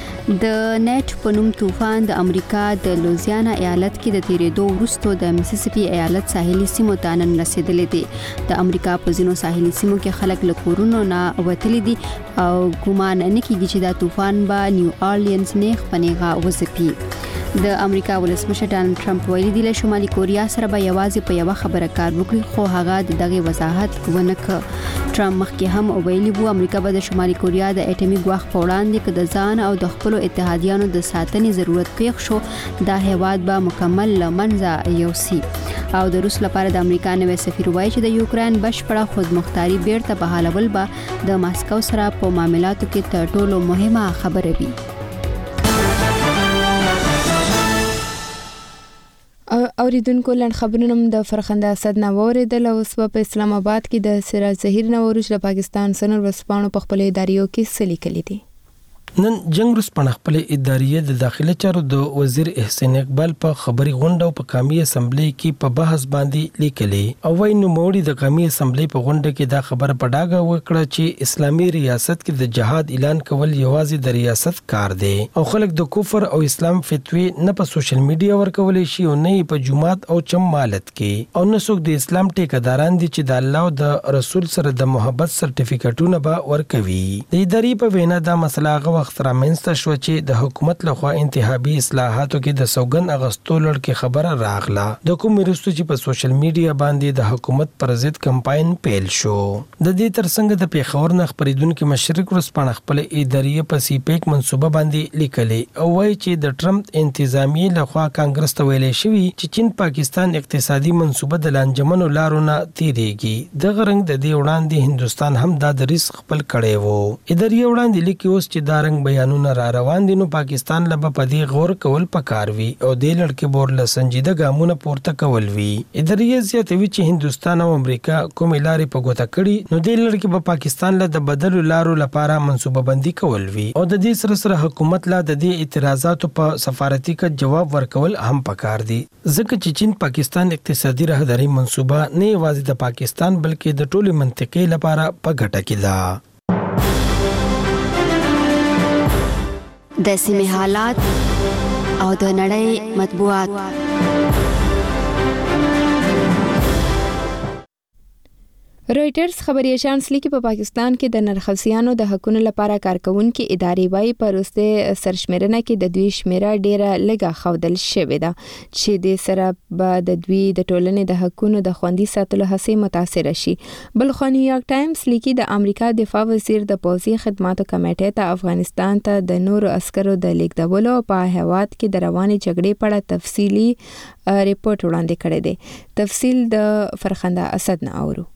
د نیټ په نوم طوفان د امریکا د لوزیانا ایالت کې د تیریدو وروسته د میسیسیپي ایالت ساحلي سیمو ته نن رسیدلې دي. د امریکا په ځینو ساحلي سیمو کې خلک له کورونو نه وتلي دي او ګومان نه کیږي چې دا طوفان به نیو اورلینز نیغ په نیغه وځپي. د امریکا ولسمشر ډانلډ ټرمپ ویلي دی له شمالي کوریا سره به یوازې په یوه خبره کار وکړي، خو هغه د دغه وضاحت ونه کړ. ټرمپ مخکې هم ویلي وو امریکا به د شمالي کوریا د اټومي ګواښ په وړاندې کې د ځان او د خپل اتحادیانو د ساتنې ضرورت پیښ شو دا هیواد به مکمل لمنځه یوسي. او د روس لپاره د امریکا نوې سفیر وایي چې د یوکرين بشپړه خودمختاري بیرته بحالول به د ماسکو سره په معاملاتو کې تر ټولو مهمه خبره وي. اوریدونکو لن خبرونه د فرخنده اسد نه وریدل. اوس په اسلام آباد کې د سراج ظهیر نوروز د پاکستان سنور وسپانو په خپل اداریو کې سلی کړي دي. نن جنگ روس په خپل اداریه د داخله چارو د وزیر احسان اقبال په خبري غونډه په قومي اسمبلی کې په بحث باندې لیکلي او وايي نو موري د قومي اسمبلی په غونډه کې دا خبره پډاګه وکړه چې اسلامي ریاست کې د جهاد اعلان کول یوازې د ریاست کار دی او خلک د کفر او اسلام فتوی نه په سوشل میډیا ورکول شي او نه په جمعات او چمالت کې او نه څوک د اسلام ټیکداران دي چې د الله او د رسول سره د محبت سرټیفیکټونه به ورکوي. د ادارې په وینا دا مسله هغه وخت رامنځته شو چې د حکومت لخوا انتخابي اصلاحاتو کې د سوګن اغستو لړ کې خبره راغله د کوم رستو چې په سوشل میډیا باندې د حکومت پر ضد کمپاین پیل شو. د دې ترڅنګ د پیښور نه خبرېدونکو مشرق ورسپانه خپل ادارې په سی پیک منصوبه باندې لیکلي او وایي چې د ټرمپ انتظامی لخوا کانګرس ته ویلې شوی چې چین پاکستان اقتصادي منصوبه د لانجمنو لارو نه تیریږي. د غرنګ د دې وړاندې هندستان هم دا د ریسک خپل کړي وو. ادارې وړاندې لیکي اوس چې دا رنګ بیانونه را روان دي نو پاکستان لبه په دې غور کول پکار وی او د لړکې بور له سنجیده ګامونه پورته کول وی. ادارې زیاتوي چې هندستان او امریکا کوم لارې په ګوته کړي نو د لړکې په پاکستان له د بدلو لارو لپاره منصوبه بندي کول وی او د دې سره سره حکومت لا د دې اعتراضاتو په سفارتي کا جواب ورکول هم پکار دي ځکه چې چین پاکستان اقتصادي راهداري منصوبه نه یوازې د پاکستان بلکې د ټولو منطقې لپاره په ګټه کې ده. د سیمې حالات او د نړۍ مطبوعات. رويټرز خبري اژانس لیکي په پاکستان کې د نرخصیانو د حقوقو لپاره کارکونکو ادارې وايي پروسته سرشمیرنه کې د دوی شمیره ډیره لږه خودل شوې ده چې د سره به د دوی د ټولنې د حقوقو د خوندي ساتلو هڅې متاثر شي. بل خو نیویارک ټایمز لیکي د امریکا دفاع وزیر د پوځي خدماتو کمیټې ته افغانستان ته د نورو عسکرو د لیږدولو په هیواد کې د روانې جګړې په اړه تفصیلی ریپورت وړاندې کړی دی. تفصیل د فرخنده اسد نه اورو.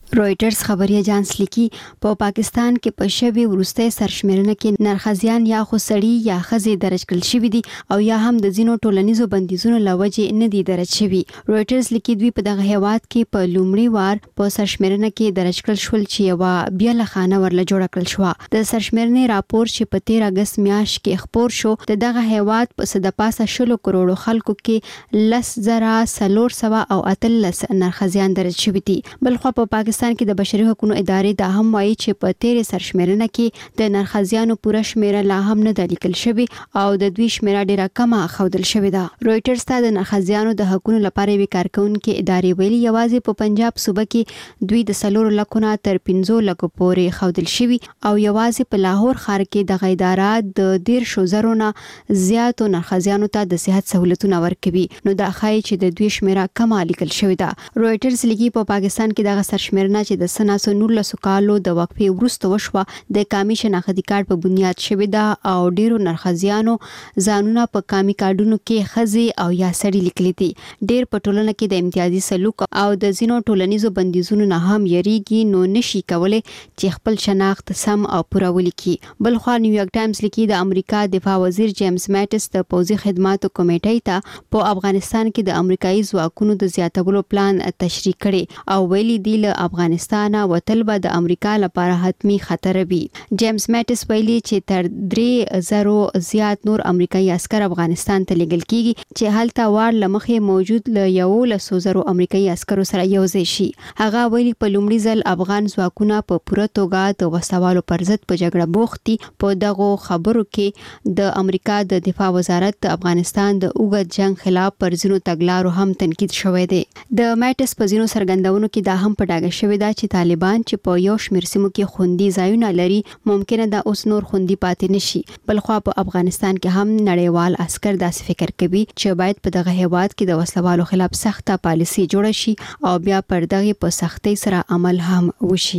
رويټرز خبري اژانس لیکي په پا پاکستان کې په شوي ورسته سرشمېرنه کې نرخزیان یا خو سړي یا خزي درج کړل شوی دي او یا هم د زینو ټولنیزو بندیزونو لوجه نه دي درج شوی. رويټرز لیکي دوی په دغه هیواد کې په لومړي وار په سرشمېرنه کې درج کړل شول چې یو بیا لخانه ورله جوړ کړل شو. د سرشمېرنې راپور چې په تیر اگست میاشت کې خبر شو د دغه هیواد په صدپاسه شلو کروڑو خلکو کې لس زره سلور سوا او اتلس نرخزیان درج شوی دي. بلخو په پاکستان کې د بشري حقوقو ادارې دا هم وایي چې په تیر سرشمېرنه کې د نرخزیانو پوره شمیره لا هم نه د لیکل شوی او د دوی شمیره ډیره کمه خودل شوی ده. رويټرز ته د نرخزیانو د حقوقو لپاره وی کارکونکو ادارې ویلي یوازې په پنجاب صوبه کې دوی د سلور لکونه تر پنځو لکو پورې خودل شوی او یوازې په لاهور ښار کې د غیدارات د ډیر شو زرونه زیاتو نرخزیانو ته د صحت سہولتونه ورکوي. نو دا ښایي چې د دوی شمیره کمه لیکل شوی ده. رويټرز لیکي په پاکستان کې دغه سرشمېرنه چې د سناسو نولسو کالو د وقفې وروسته وشوه د قامي شناختی کارت په بنیاد شوی ده او ډیرو نرخزیانو ځانونه په قامي کارډونو کې خزي او یا سړي لیکلي دي. ډیر په ټولنه کې د امتیازي سلوک او د زینو ټولنیزو بندیزونو نه هم یریږي نو نشي کولای چې خپل شناخت سم او پوره ولیکي. بل خو نیویارک ټایمز لیکي د امریکا دفاع وزیر جیمز ماټس د پوځي خدماتو کمیټې ته په افغانستان کې د امریکایي ځواکونو د زیاتولو پلان تشریح کړي او ویلي دی له افغانستان وتل به د امریکا لپاره حتمی خطر وي. جیمز ماټس ویلي چې تر درې زرو زیات نور امریکایي عسكر افغانستان ته لېږل کیږي چې هلته وار لمخې موجود ل یو لسو زرو امریکایي عسكرو سره یو ځای شي. هغه ویلي په لومړي ځل افغان ځواکونه په پوره توګه د وسوالو پر ضد په جګړه بوخت دي. په دغه خبرو کې د امریکا د دفاع وزارت د افغانستان د اوږد جنگ خلاف پر ځینو تګلارو هم تنقید شوی دی. د ماټس په ځینو څرګندونو کې دا هم په ډاګه شوی دا چې طالبان چې په یو شمېر سیمو کې خوندي ځایونه لري ممکنه دا اوس نور خوندي پاتې نشي. بلخو په افغانستان کې هم نړیوال عسكر داسې فکر کوي چې باید په دغه هیواد کې د وسلوالو خلاف سخته پالیسي جوړه شي او بیا پر دغه په سختۍ سره عمل هم وشي.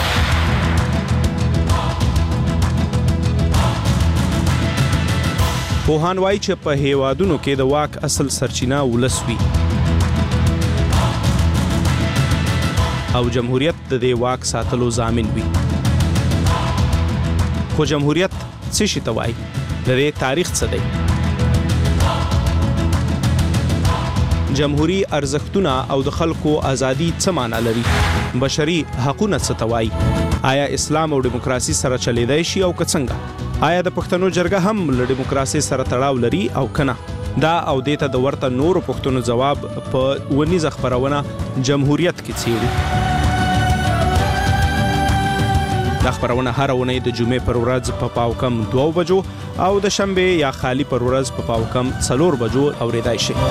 پوهان وایي چې په هیوادونو کې د واک اصل سرچینه ولس وي او جمهوریت د دې واک ساتلو ضامن وي. خو جمهوریت څه شي ته وایي؟ د دې تاریخ څه دی؟ جمهوری ارزښتونه او د خلکو ازادي څه معنی لري؟ بشري حقوقونه څه ته وایي؟ آیا اسلام او دیموکراسي سره چلیدای شي او که څنګه؟ آیا د پښتنو جرګه هم له دیموکراسي سره تړاو لري او کنه؟ دا او دیته د ورته نورو پښتنو جواب په ونیزه خبرونه جمهوریت کې څیړي. دا خبرونه هر اونۍ د جمعې پر ورځ په پاو کم دوه بجو او د شنبه یا خالی پر ورځ په پاو کم څلور بجو اوریدای شي.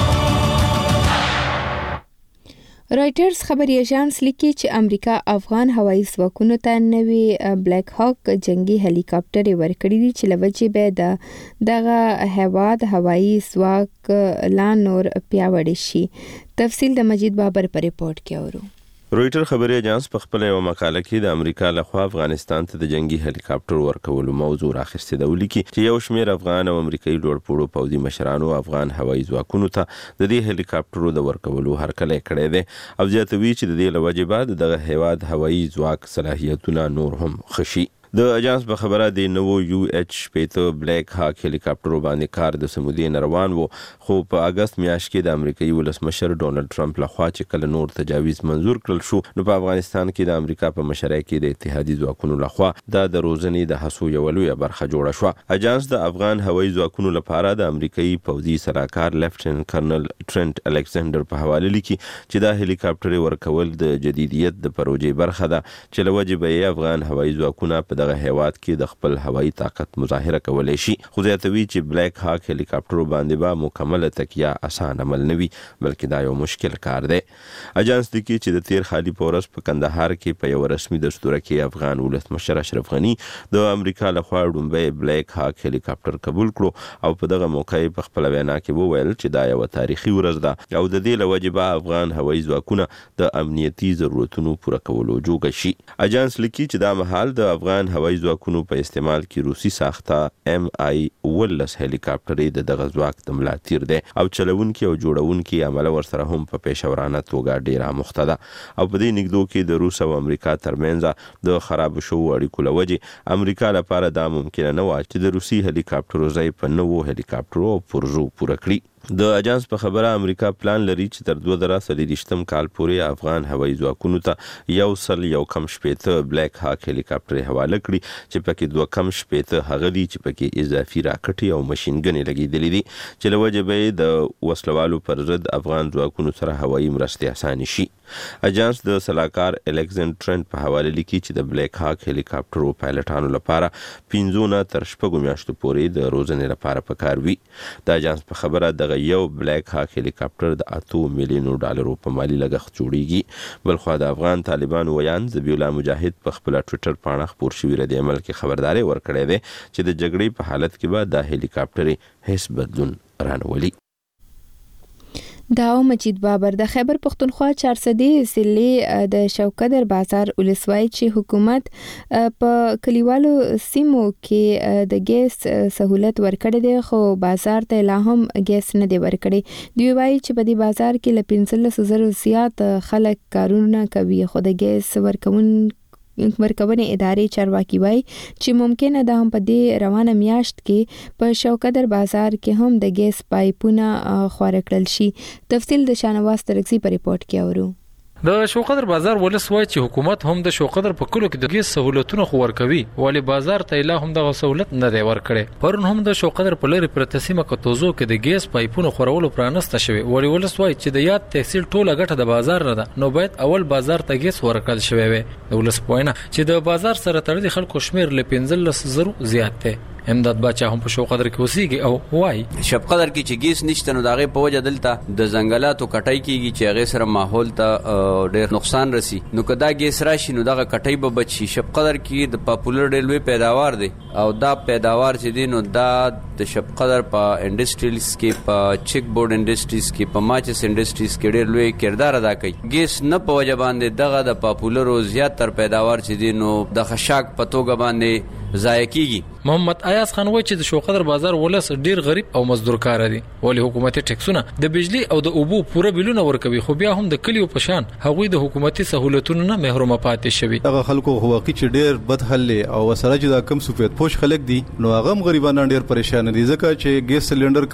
رائټرز خبري اژانس لیکي چې امریکا افغان هوایي ځواکونو ته نوې بلیک هاک جنگي هلیکاپټر ورکړي دي چې لوجه به د دغه هواد هوایي ځواک لا نور پیاوړی شي. تفصیل د مجید بابر پر ریپورت کې اورو. رويټر خبري اژانس په خپل یو مقاله کې د امریکا لخوا افغانستان ته د جنگي هلیکاپټر ورکولو موضوع راخسته ده ولیکي چې یو شمېر افغان او امریکایي لوړپوړو پوځي مشرانو افغان هوایي ځواکونو ته د دې هلیکاپټرو د ورکولو هرکلی کړی دی او زیاتوي چې د دې لوجې بعد دغه هیواد هوایي ځواک صلاحیتونه نور هم خشي. د اژانس په خبره د نوو یو ایچ پېته بلیک هاک هلیکاپټرو باندې کار د سمودي روان وو خو په اگست میاشت کې د امریکایي ولسمشر ډونالد ټرمپ لخوا چې کله نور تجاویز منزور کړل شو نو په افغانستان کې د امریکا په مشرۍ کې د اتحادي ځواکونو لخوا د دروزنې د هڅو یو لویه برخه جوړه شو. اژانس د افغان هوایي ځواکونو لپاره د امریکایي پوځي سلاکار لیفټننټ کرنل ټرنټ الکساندر په حواله لیکي چې دا هلیکاپټر ورکول د جدیدیت د پروژې برخه ده چې لوجه به افغان هوایي ځواکونه په دغه هیواد کې د خپل هوایي طاقت مظاهره کولای شي. خو زیاتوي چې بلیک هاک هلیکاپټرو باندې به مکمل تکیه اسان عمل نه وي بلکې دا یو مشکل کار دی. اژانس لیکي چې د تیر خالي پورس په کندهار کې په یو رسمي دستور کې افغان ولسمشر اشرف غنی د امریکا لخوا ډومبه بلیک هاک هلیکاپټر قبول کړو او په دغه موقع په خپل وینا کې وویل چې دا یو تاریخي ورځ ده او د دې لوجه به افغان هوایي ځواکونه د امنیتي ضرورتونو پوره کولو جوګه شي. اژانس لیکي چې دا مهال د افغان افغان هوایي ځواکونو په استعمال کې روسي ساخته ام آی ولس هلیکاپټر د دغه ځواک د ملا تیر دی او چلونکي او جوړونکي عمله ورسره هم په پیښورانه توګه ډیره مخته ده او په دې نګدو کې د روس او امریکا ترمنځ د خراب شو اړیکو لوجه امریکا لپاره دا ممکن نه و چې د روسي هلیکاپټرو ځای په نوو هلیکاپټرو پرزو پوره کړي. د اجانس په خبره امریکا پلان لري چې تر دوه زره څلوېښتم کال پورې افغان هوایي ځواکونو ته یو سل یو کم شپېته بلیک هاک هلیکاپټر حواله کړي چې پکې دوه کم شپېته هغه دي چې پکې اضافي راکټې او ماشینګنې لګېدلې دي چې له وجې به د وسلوالو پر ضد افغان ځواکونو سره هوایي مرستې اسانه شي. اجانس د سلاکار الکساندر ټرنټ په حواله لیکي چې د بلیک هاک هلیکاپټرو پایلټانو لپاره پنځه نه تر شپږو میاشتو پورې د روزنې لپاره پکار وي. د اجانس په خبره د یو بلیک هاک هلیکاپټر د اتو میلیونو ډالرو په مالی لګښت جوړیږي. بلخوا د افغان طالبانو ویان ذبیح الله مجاهد په خپل ټویټر باندې خبر شوی ردی عمل کې خبرداري ورکړې ده چې د جګړې په حالت کې به د هلیکاپټر هیڅ بدلون رانولي. داو مجید بابر د خیبر پختونخوا چهار صدی ضلع د شوکدر بازار ولسوالۍ چې حکومت په کلیوالو سیمو کې د ګیس سہولت ورکړی دی خو بازار ته لا هم ګیس نه دی ورکړی. دوی وایي چې په دې بازار کې له پنځلس زره زیات خلک کارونه کوي خو د ګیس ورکون ورکونې ادارې چارواکي وایي چې ممکنه ده هم په دې روانه میاشت کې په شوکدر بازار کې هم د ګیس پایپونه خواره کړل شي. تفصیل د شانواز ترکسی په ریپورت کې اورو. د شوقدر بازار ولس وای چې حکومت هم د شوقدر په کلو کې د ګیس سہولتونه خو ورکوي ولی بازار ته لا هم د سہولت نه دی ورکړي. پرون هم د شوقدر په لری پرتسیمه کتوزو کې د ګیس پایپونو خورولو پرانسته شوی ولی ولس وای چې د یاد تحصیل ټوله ګټه د بازار نه ده نو باید اول بازار ته ګیس ورکړل شوی وي. د ولس پوینه چې د بازار سره تړلي خلکو شمیر له پنځلس زره زیات دی. امداد باچا هم په شوقدر کې اوسېږي او وای شپقدر کې چې ګیس نشته نو داغه په وجه دلته د ځنګلاتو کټای کیږي چې هغه سره ماحول ته ډېر نقصان رسی نو کدا ګیس راشي نو دغه کټای به بچي. شپقدر کې د پاپولر ډیلوي پیداوار دی او دا پیداوار چې دی نو دا د شپقدر په انډستریز کې په چیک بورډ انډستریز کې په ماچس انډستریز کې ډېر لوی کردار ادا کوي. ګیس نه په وجه باندې دغه د پاپولر او زیات تر پیداوار چې دی نو د خشاک په توګه باندې ضایع کیږي. محمد ایاز خان وایي چې د شوقدر بازار ولس ډیر غریب او مزدور کار دي ولی حکومتي ټیکسونه د بجلی او د اوبو پوره بیلونه ورکوي خو بیا هم د کلیو په شان هغوی د حکومتي سہولتونو نه محروم پاتې شوي. هغه خلکو هو چې ډیر بد حل او سره چې دا کم سفید پوش خلک دي نو هغه غریبانو ډیر پریشان دي ځکه چې ګیس سلندر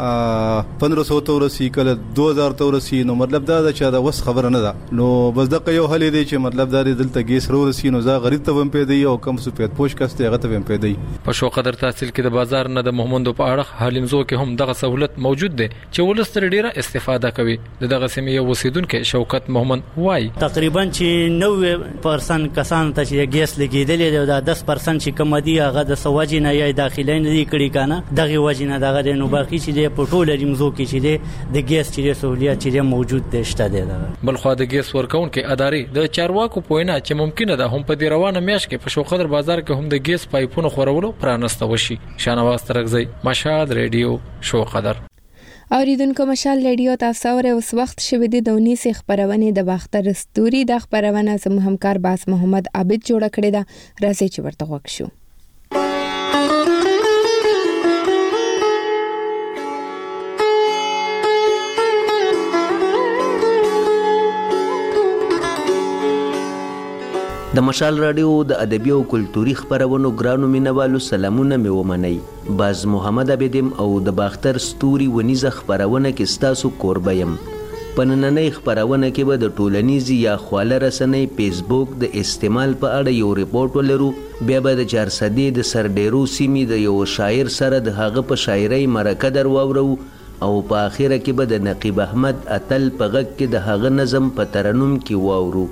کله پندرہ سو تورسی کله دو هزار تورسی نو مطلب دا چې دا وس خبره نه ده نو بس دغه یو حل دی چې مطلب دا دلته ګیس ورسی نو زه غریب ته هم پیدا او کم سفید پوش کسته هغه ته هم پیدا. په شوقدر تحصیل کې د بازار نه د محمد په اړه حلیمزو کې هم دغه سہولت موجود دی چې ولستر ډیره استفاده کوي. دغه سیمې یو اوسیدونکو شوکت محمد وای تقریبا چې نوي پرسنټ کسان ته چې ګیس لګیدل دی دا دس پرسنټ چې کم دی هغه د سواجی نه یا داخلي نه دی کړي کنه دغه وجه نه دغه نو باقي چې د پټول ریمزو کې چې دی د ګیس چې سہولیت چې موجود دی شته دی. بل خو د ګیس ورکون کې ادارې د چارواکو پوینه چې ممکنه ده هم په دی روانه میاش کې په شوقدر بازار کې هم د ګیس پایپونو خورولو پرانسته وشي. شانواز ترکزی مشهد ریډیو شوقدر. اوریدونکو مشال ریډیو تاسو اوره اوس وخت شوه د دونیسې خبرونه د باختر استوري د خبرونه زموږ همکار باس محمد عابد جوړ کړی دا راځي چې ورته وښ شو. د مشال رادیو د ادبي او کلتوري خبرونو ګرانو مینوالو سلامونه مې ومنئ. باز محمد عبدم او د باختر ستوري ونیزه خبرونه کې ستاسو کوربه یم. په نننۍ خبرونه کې به د ټولنیزې یا خواله رسنۍ فیسبوک د استعمال په اړه یو ریپورت ولرو. بیا به د چارصدي د سرډیرو سیمې د یو شاعر سره د هغه په شاعرۍ مرکه در واورو او په اخره کې به د نقیب احمد اتل په غږ کې د هغه نظم په ترنم کې واورو.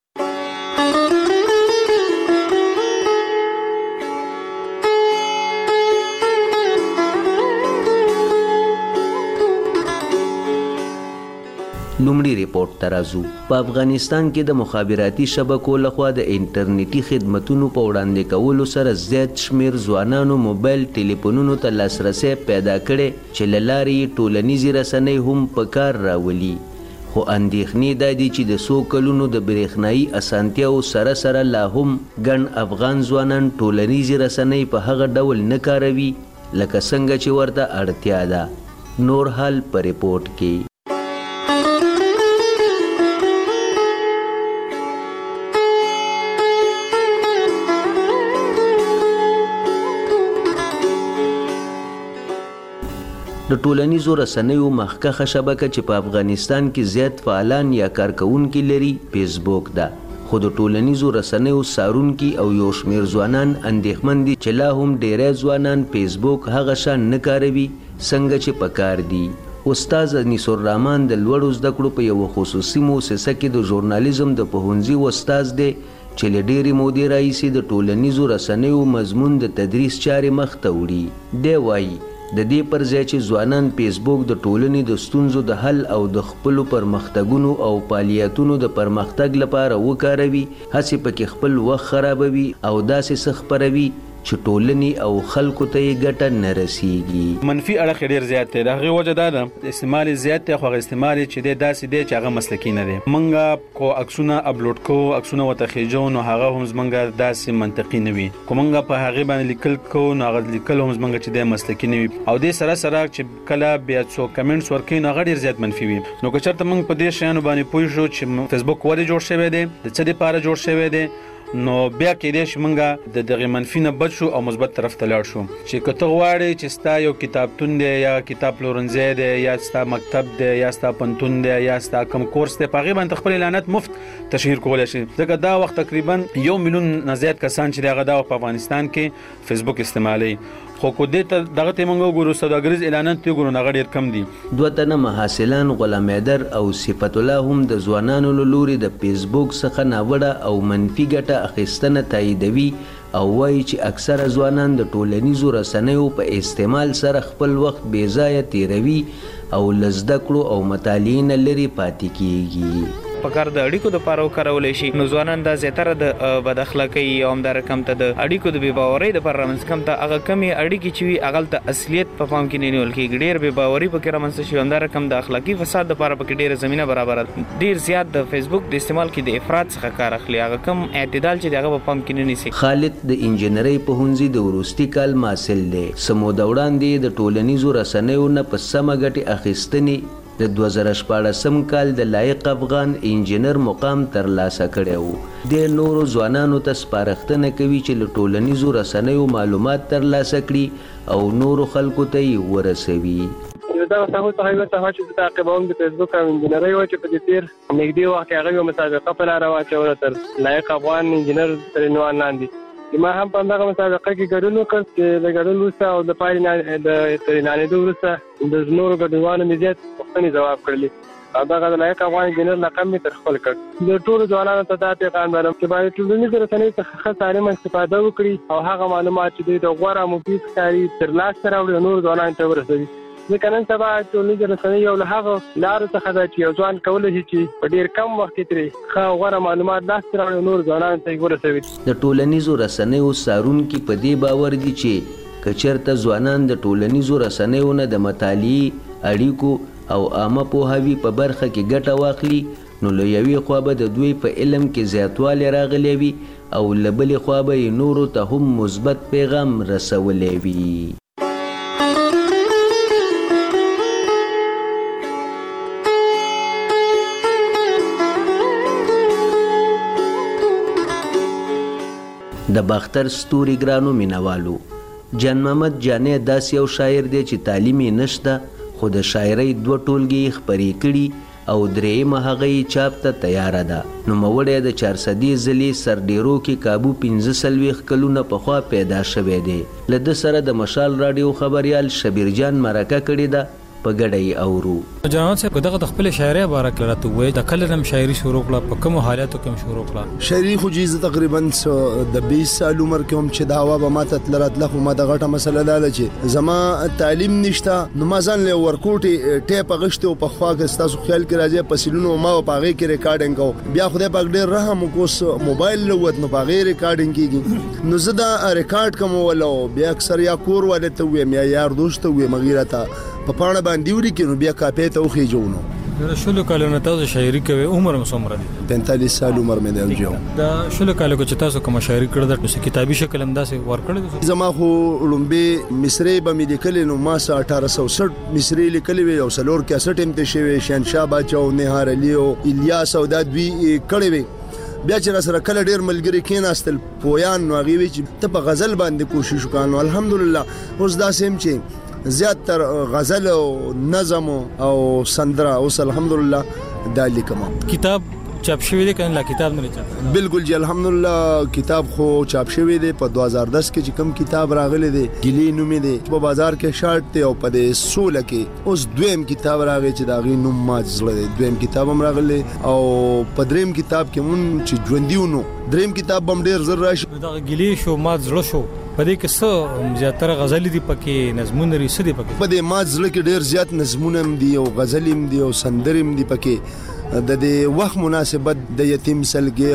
لومړی ریپورت ترازو په افغانستان کې د مخابراتي شبکو لخوا د انټرنیټي خدماتونو په وړاندې کولو سره زیات شمیر ځوانانو موبایل ټلیفونونو ته لاسرسي پیدا کړي چې له لارې ټولنیزې رسنۍ هم په کار راولي. خو اندېښنې دا دي چې د څو کلونو د برېښنایي اسانتیاو سره سره لا هم ګڼ افغان ځوانان ټولنیزې رسنۍ په هغه ډول نه کاروي لکه څنګه چې ورته اړتیا ده. نور حال په ریپورت کې. د ټولنیزو رسنیو مخکخه شبکه چې په افغانستان کې زیات فعالان یا کارکونکي لري فیسبوک ده، خو د ټولنیزو رسنیو سارونکي او یو شمېر ځوانان اندېښمن دي چې لا هم ډېری ځوانان فیسبوک هغه شان نه کاروي څنګه چې پکار دي. استاد انیس الرحمن د لوړو زده کړو په یوه خصوصي مؤسسه کې د ژورنالیزم د پوهنځي استاد دی چې له ډېرې مودې راهیسې د ټولنیزو رسنیو مضمون د تدریس چارې مخ ته وړي. دی وایي د دې پر ځای چې ځوانان فیسبوک د ټولنې د ستونزو د حل او د خپلو پرمختګونو او فعالیتونو د پرمختګ لپاره وکاروي، هڅې پکې خپل وخت خرابوي او داسې څه خپروي چې ټولنې او خلکو ته یې ګټه نه رسیږي. منفي اړخ ډېر زیات دی. د هغې وجه دا ده استعمال یې زیات دی، خو هغه استعمال چې دی داسې دی چې هغه مسلکي نه دی. موږ کو عکسونه اپلوډ کوو، عکسونه ورته خېجو، نو هغه هم زموږ داسې منطقي نه وي. کو موږ په هغې باندې لیکل کوو نو هغه لیکل هم زموږ چې دی مسلکي نه وي. او دې سره سره چې کله بیا څوک کمنټس ورکوي نو هغه ډېر زیات منفي وي. نو که چېرته موږ په دې شیانو باندې پوه شو چې فیسبوک ولې جوړ شوی دی، د څه دپاره جوړ شوی دی، نو بیا کېدای شي موږ د دغې منفي نه بچ شو او مثبت طرف ته لاړ شو. چې که ته غواړې چې ستا یو کتابتون دی یا کتاب پلورنځی دی یا ستا مکتب دی یا ستا پوهنتون دی یا ستا کوم کورس دی، په هغې باندې خپل اعلانات مفت تشهیر کولی شي. ځکه دا وخت تقریبا یو میلیون نه زیات کسان چې دی هغه دا وخت په افغانستان کې فیسبوک استعمالوي. خو کو دې ته دغه ته موږ وګورو سوداګریز اعلانات ته وګورو هغه ډېر کم دي. دوه تنه محصلان غلام حیدر او صفت الله هم د ځوانانو له لوري د فیسبوک څخه ناوړه او منفي ګټه اخیستنه تاییدوي او وایي چې اکثره ځوانان د ټولنیزو رسنیو په استعمال سره خپل وخت بې ځایه تیروي او له زده کړو او مطالعې نه لرې پاتې کیږي. پکار د اړیکو د پاره وکارول شي. نو ځوانان دا زیاتره د بد اخلاقۍ او هم د رقم ته د اړیکو د بې باورۍ د پر رامنځ کم ته هغه کمې اړیکې چې وي هغه ته اصلیت په پام کې نه نیول کېږي. ډېر بې باوري پکې رامنځته شي، هم دا رقم د اخلاقي فساد د پاره پکې ډېره زمینه برابره ده. ډېر زیات د فیسبوک د استعمال کې د افراط څخه کار اخلي، هغه کم اعتدال چې هغه په پام کې نه نیسي. خالد د انجینرۍ پوهنځي د وروستي کال محصل دی. څه موده وړاندې د ټولنیزو رسنیو نه په سمه ګټې اخیستنې د دوه زره شپاړسم کال د لایق افغان انجینر مقام ترلاسه کړی و. د نورو ځوانانو ته سپارښتنه کوي چې له ټولنیزو رسنیو معلومات ترلاسه کړي او نورو خلکو ته یې ورسوي. دا تاسو ته یو څه چې تعقیبوم د فیسبوک او انجینرۍ و چې په دې تیر نږدې وخت کې هغه مسابقه په لار واچوله تر لایق افغان انجینر تر عنوان لاندې. ما هم په دغه مسابقه کې ګډون وکړ چې د ګډون وروسته او د پایلې د اعلانېدو وروسته د نورو ګډونوالو مې زیات پوښتنې ځواب کړلې او دغه د لایق افغان انجینر لقب مې تر خپل کړ. د ټولو ځوانانو ته دا پیغام لرم چې باید ټولنیزو رسنیو څخه ښه سالمه استفاده وکړي او هغه معلومات چې دوی د غوره مفید ښکاري ترلاسه راوړي او نورو ځوانانو ته ورسوي. ځکه نن سبا ټولنیزې رسنۍ یو له هغو لارو څخه ده چې یو ځوان کولی شي چې په ډېر کم وخت کې ترې ښه غوره معلومات لاسته راوړي او نورو ځوانانو ته یې ورسوي. د ټولنیزو رسنیو څارونکي په دې باور دي چې که چېرته ځوانان د ټولنیزو رسنیو نه د مطالعې، اړیکو او عامه پوهاوي په برخه کې ګټه واخلي نو له یوې خوا به د دوی په علم کې زیاتوالی راغلی وي او له بلې خوا به یې نورو ته هم مثبت پیغام رسولی وي. د باختر ستوري ګرانو مینوالو، جان محمد جانې داسې یو شاعر دی چې تعلیم یې نشته خو د شاعرۍ دوه ټولګې یې خپرې کړي او درېیمه هغه یې چاپ ته تیاره ده. نوموړی د چارسدې ضلعې سرډیرو کې کابو پنځه څلوېښت کلونه پخوا پیدا شوی دی. له ده سره د مشال راډیو خبریال شبیر جان مرکه کړې ده، په ګډه یې اورو. جنرال صاحب دغه د خپل شاعرۍ باره کې راته ووایي د کله هم شاعري شروع کړه، په کومو حالاتو کې هم شروع کړه؟ شاعري خو چې زه تقریبا د بیس سال عمر کې هم چې دا هوا به ماته تله راتله خو ما د غټه مسله دا ده چې زما تعلیم نشته نو ما ځان له ورکوټې ټیپ اغشته او په خوا کې ستاسو خیال کې راځي په سیلونو ما په هغې کې ریکارډینګ کوم. بیا خدای پاک ډېر رحم وکړ موبایل لوت نو په هغې ریکارډینګ کېږي نو زه دا ریکارډ کوم ولو بیا اکثر یا کور والے ته ویم یا یار دوست ته ویم هغې راته په پاڼه باندې ولیکي نو بیا کاپۍ ته وخېجو نو شلو کالو تاسو شاعري کوي عمر څومره دی؟ پینتالیس سال عمر مې دی جو. دا شلو کالو چې تاسو کوم شاعري کړل د څه کتابي شکل هم داسې ورکړل؟ زما خو لومبه مصری به مې لیکل نو ما سه اठारह सौ साठ مصری لیکل وی او سلور کیسټ هم ته شوی شهنشاه باچو نهار علی او الیاس او د دوی کړي وی. بیا چې سره کله ډیر ملګری کېناستل پویان نو غوي چې ته په غزل باندې کوشش وکړو. الحمدلله اوس دا سیم چې زیات تر غزل او نظم او سندره اوس الحمدلله دا لیکم. کتاب چاپ شوی دی کنه لا کتاب نه چاپ؟ بالکل جی الحمدلله کتاب خو چاپ شوی دی په دو هزار دس کې چې کوم کتاب راغلی دی ګلی نومې دی په بازار کې شارټ دی او په دې سوله کې اوس دویم کتاب راغی چې دا غي نوم ما زړه دی. دویم کتاب هم راغلی او په دریم کتاب کې مون چې ژوندیونو دریم کتاب هم ډیر زر راشي. دا ګلی شو ما زړه شو په دې کې څه زیاتره غزل دي پکې نظمونه لري څه دي پکې؟ په دې ما زړه کې ډیر زیات نظمونه هم دي او غزل هم دي او سندرې هم دي پکې. د دې وخت مناسبت د یتیم سلګي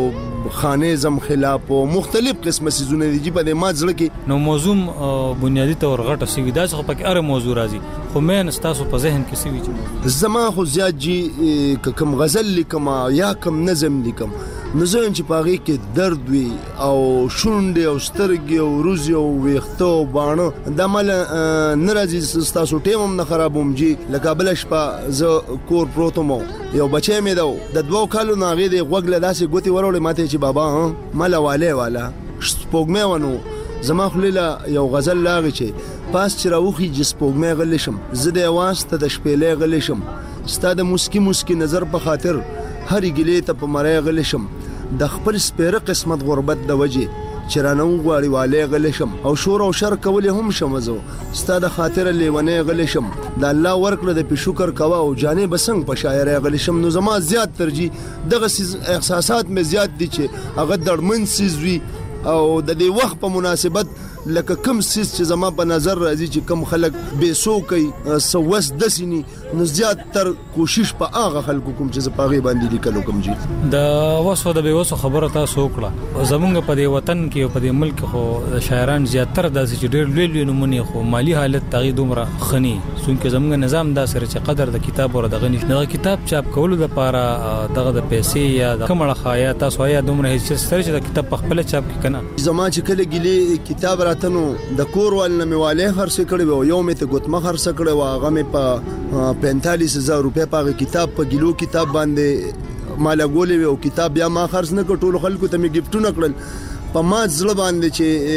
او خانه زم خلاف او مختلف قسمه سيزونه دي په دې ما زړه کې. نو موضوع بنیادی تور غټه سوي دا څه پکې اره موضوع راځي خو مې نستاسو په ذهن کې سوي چې زما خو زیات جی کوم غزل لیکم یا کوم نظم لیکم نو زه چې پاغي کې درد وي او شونډې او سترګې او روزي او ویختو باڼه د مل ناراضي تاسو ټیم هم نه خرابوم جی لکه بل شپه زه کور پروتمو یو بچی مې دا د دوو کالو ناغې د غوګل داسې ګوتی ورولې ماته چې بابا مل والے والا سپوږمې ونو زما خلیله یو غزل لاغی چې پاس چې راوخی چې سپوږمې غلې شم زه د واسطه د شپېلې غلې شم ستا د مسکی مسکی نظر په خاطر هرې ګلې ته په مړی غلې شم د خپل سپیره قسمت غربت د وجې چې رانه وغواړي والې غلې شم او شور او شر کولی هم شم زه ستا د خاطره لیونې غلې شم د الله ورکړه د پې شکر کوه او جانې به څنګه په شاعرۍ غلې شم. نو زما زیات ترجیح دغه احساسات مې زیات دي چې هغه دړمن څیز وي او د دې وخت په مناسبت لکه کم سیس چې زما په نظر راځي چې کم خلک بیسو کوي سوس دسینی نو زیات تر کوشش په هغه خلکو کوم چې زپاغي باندې لیکلو کوم جی د وسو د بیوسو خبره تاسو وکړه زمونږ په دې وطن کې او په دې ملک خو شاعران زیات تر داسې چې ډېر لوی لوی نمونه خو مالی حالت تغي دومره خني څونکه زمونږ نظام دا سره چې قدر د کتاب ور دغه نشنه کتاب چاپ کولو د لپاره دغه د پیسې یا د کومه خایا تاسو یا دومره هیڅ سره چې د کتاب په خپل چاپ کې کنه زما چې کله ګلی کتاب راتنو د کور ول نه میواله خرڅ کړي و یو مې ته ګوتمه خرڅ کړي و هغه مې په پینتالیس هزار روپے په کتاب په ګلو کتاب باندې مال غولې و کتاب بیا ما خرڅ نه کټول خلکو ته مې گیفټونه کړل په ما ځل باندې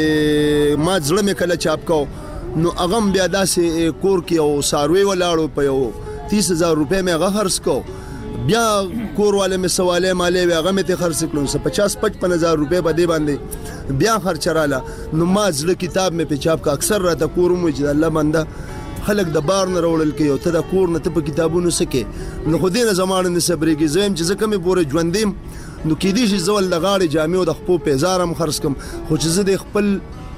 چې ما ځل مې کله چاپ کو نو هغه بیا داسې کور کې او ساروي ولاړو په یو تیس هزار روپے مې هغه خرڅ کو بیا کور والے مې سواله مالې هغه مې ته خرڅ کړو پچاس پچپن هزار روپے باندې باندې بیا خرچ رااله نو ما ځل کتاب مې په چاپ کا اکثر را ته کور مې چې الله بنده خلک د بار نه راوړل کې او ته د کور نه ته په کتابونو سکه نو خو دې نه زمانه نه صبرېږي زم چې زکه مې پورې ژوندیم نو کې دې شي زول د غاړې جامع او د خپل پیزارم خرڅ کم خو چې زه د خپل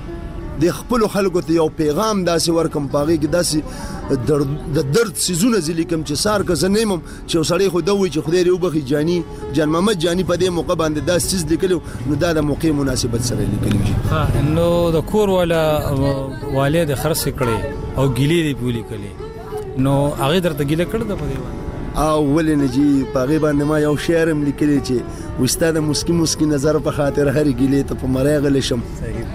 د خپل خلکو ته یو پیغام داسې ورکم پاږي کې داسې د درد سيزونه ځلیکم چې سار که زنیم چې سړی خو دوی چې خدای یې وبخي جاني جان محمد جاني په دې موقع باندې داسې چیز لیکلو نو دا د موقع مناسبت سره لیکلی ها نو د کور والا والد خرڅ کړي او ګلی دی بولی کړي نو هغه درته ګله کړ د په دی او ولې نه جی پاغي باندې ما یو شعرم لیکلی چې وستاده مسکی مسکی نظر په خاطر هر ګلی ته په مړی غل شم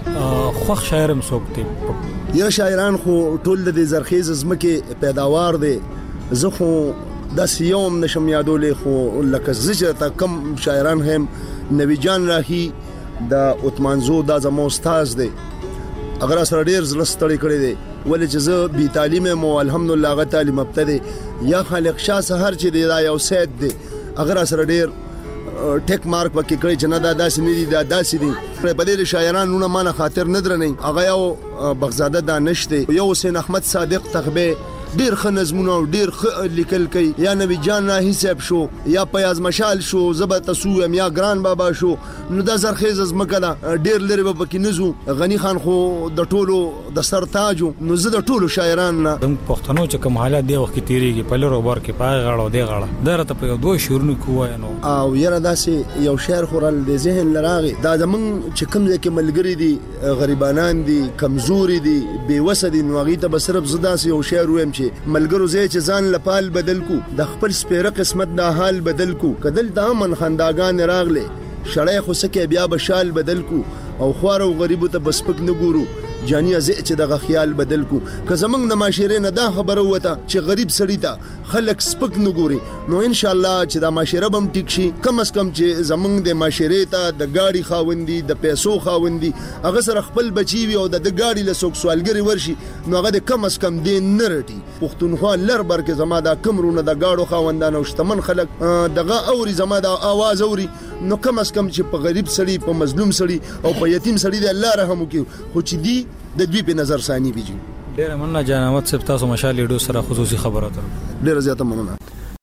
خوخ شاعرم سوکته یا شاعران خو ټول د زرخیز زمکه پیداوار دي زه خو د سیوم نشم یادولې خو لکه زجر تا کم شاعران هم نوی جان راهی د عثمانزو د زمو استاد دی اگر سره ډیر زلستړی کړی دی ولې چې زه بي تعلیم مو الحمدلله غ تعلیم ابتدی یا خالق شاه سحر چې دی دا یو سید دی اگر سره ډیر ټیک مارک پکې کړی چې نه دا داسې نه دي دا داسې دي په دې شاعرانو نه مانه خاطر نه درنې هغه یو بغزاده دانشته یو حسین احمد صادق تخبه ډیر ښه نظمونه او ډیر ښه لیکل کوي یا نبی جان راهی صاحب شو یا پیاز مشال شو زبر تسو یا ګران بابا شو نو د زرخیز زمکه دا ډیر لري به پکې نزو غنی خان خو د ټولو د سر تاجو نو زه د ټولو شاعران نه د پښتنو چې کوم حالات دی وخت تیریږي په لورو بار کې پای غاړو دی غاړه درته په یو دوه شورونو کوه نو او یره داسې یو شعر خورل د ذهن لراغي دا زمون چې کوم ځکه ملګری دي غریبانان دي کمزوري دي بے وسه دي نو غي ته بسرب زدا سي یو شعر ويم چې ملګرو زه چې ځان لپال بدل کو د خپل سپیره قسمت دا حال بدل کو کدل د امن خنداګان راغله شړای خو سکه بیا بشال بدل کو او خوار او غریب ته بسپک نه ګورو جاني ازه چې دغه خیال بدل کو که زمنګ د معاشره نه دا خبره وته چې غریب سړی ته خلک سپک نه ګوري نو ان شاء الله چې دا معاشره بم ټیک شي کم اس کم چې زمنګ د معاشره ته د گاډي خاوندي د پیسو خاوندي هغه سره خپل بچي وي او د گاډي له سوق سوالګری ورشي نو هغه د کم اس کم دین نه رټي پښتونخوا لر بر کې زما دا کمرونه د گاډو خاوندانو شتمن خلک دغه اوري زما د आवाज اوري نو کم اس کم چې په غریب سړی په مظلوم سړی او په یتیم سړی د الله رحم وکي خو چې دی د دوی په نظر ثاني بيجي ډېر مننه جان احمد صاحب تاسو مشال لیډو سره خصوصي خبره تر ډېر زیاته مننه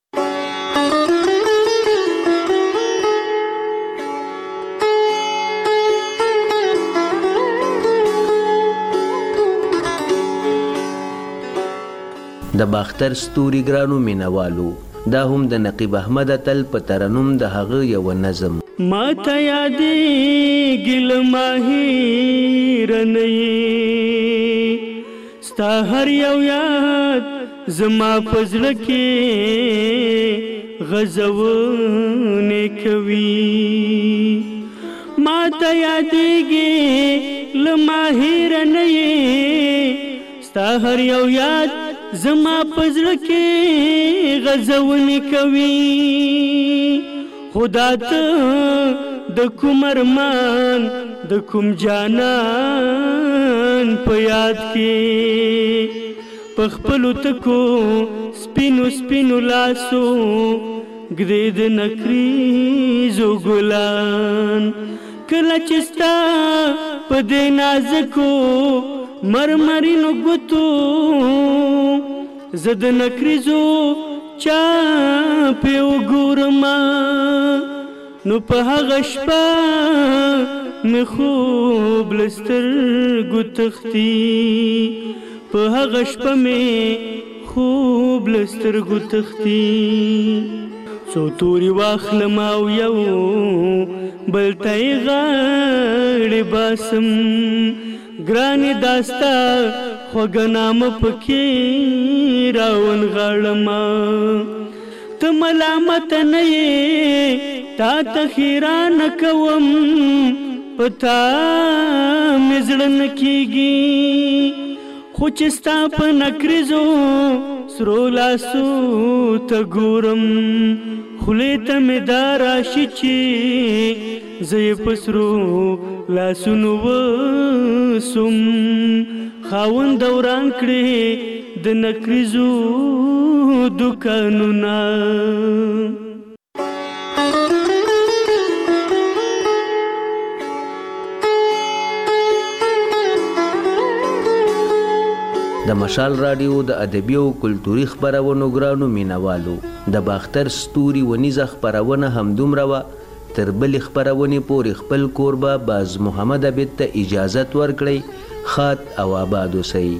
د باختر ستوري ګرانو مینوالو دا هم د نقیب احمد تل په ترنم د هغه یو نظم ما ته یادې ګل ماهی رنې ستا هر یو یاد زما پزړه کې غزونه کوي ما ته یادې ګل ماهی رنې ستا هر یو یاد زما پزړه کې غزونه کوي خدا ته د کوم ارمان د کوم جانان په یاد کې په خپلو تکو سپینو سپینو لاسو ګرې د نکریزو ګلان کله چې ستا په دې نازکو مرمرینو ګوتو زه د نکریزو چا په وګورما نو په هغه شپه مې خوب لسترګو تختی په هغه شپه مې خوب لسترګو تختی څو توري واخلم او یو بل ته یې غاړې باسم ګرانې داستا خوږه نامه پکې راونغاړمه ته ملامت نه یې تا ته خیرانه کوم په تا مې زړه نه کېږي خو چې ستا په نکریزو سرو لاسو ته ګورم خولې ته مې دا راشي چې زه یې په سرو لاسونو وسم خاوند وران کړې د نکریزو دکانونه د مشال رادیو د ادبي او کلتوري خبرونو ګرانو مینوالو د باختر ستوري ونیزه خبرونه همدومره وه تر بلې خبرونې پورې خپل کوربه باز محمد عبید ته اجازت ورکړئ خات او آباد اوسئ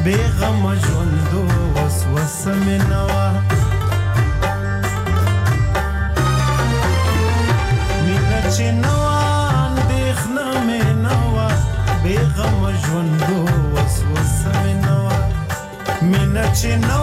بیغم ژوندو وسوسه مې نه وه مینه چې نه وه اندېښنه مې نه وه بیغم ژوندو وسوسه مې نه وه مینه چې نه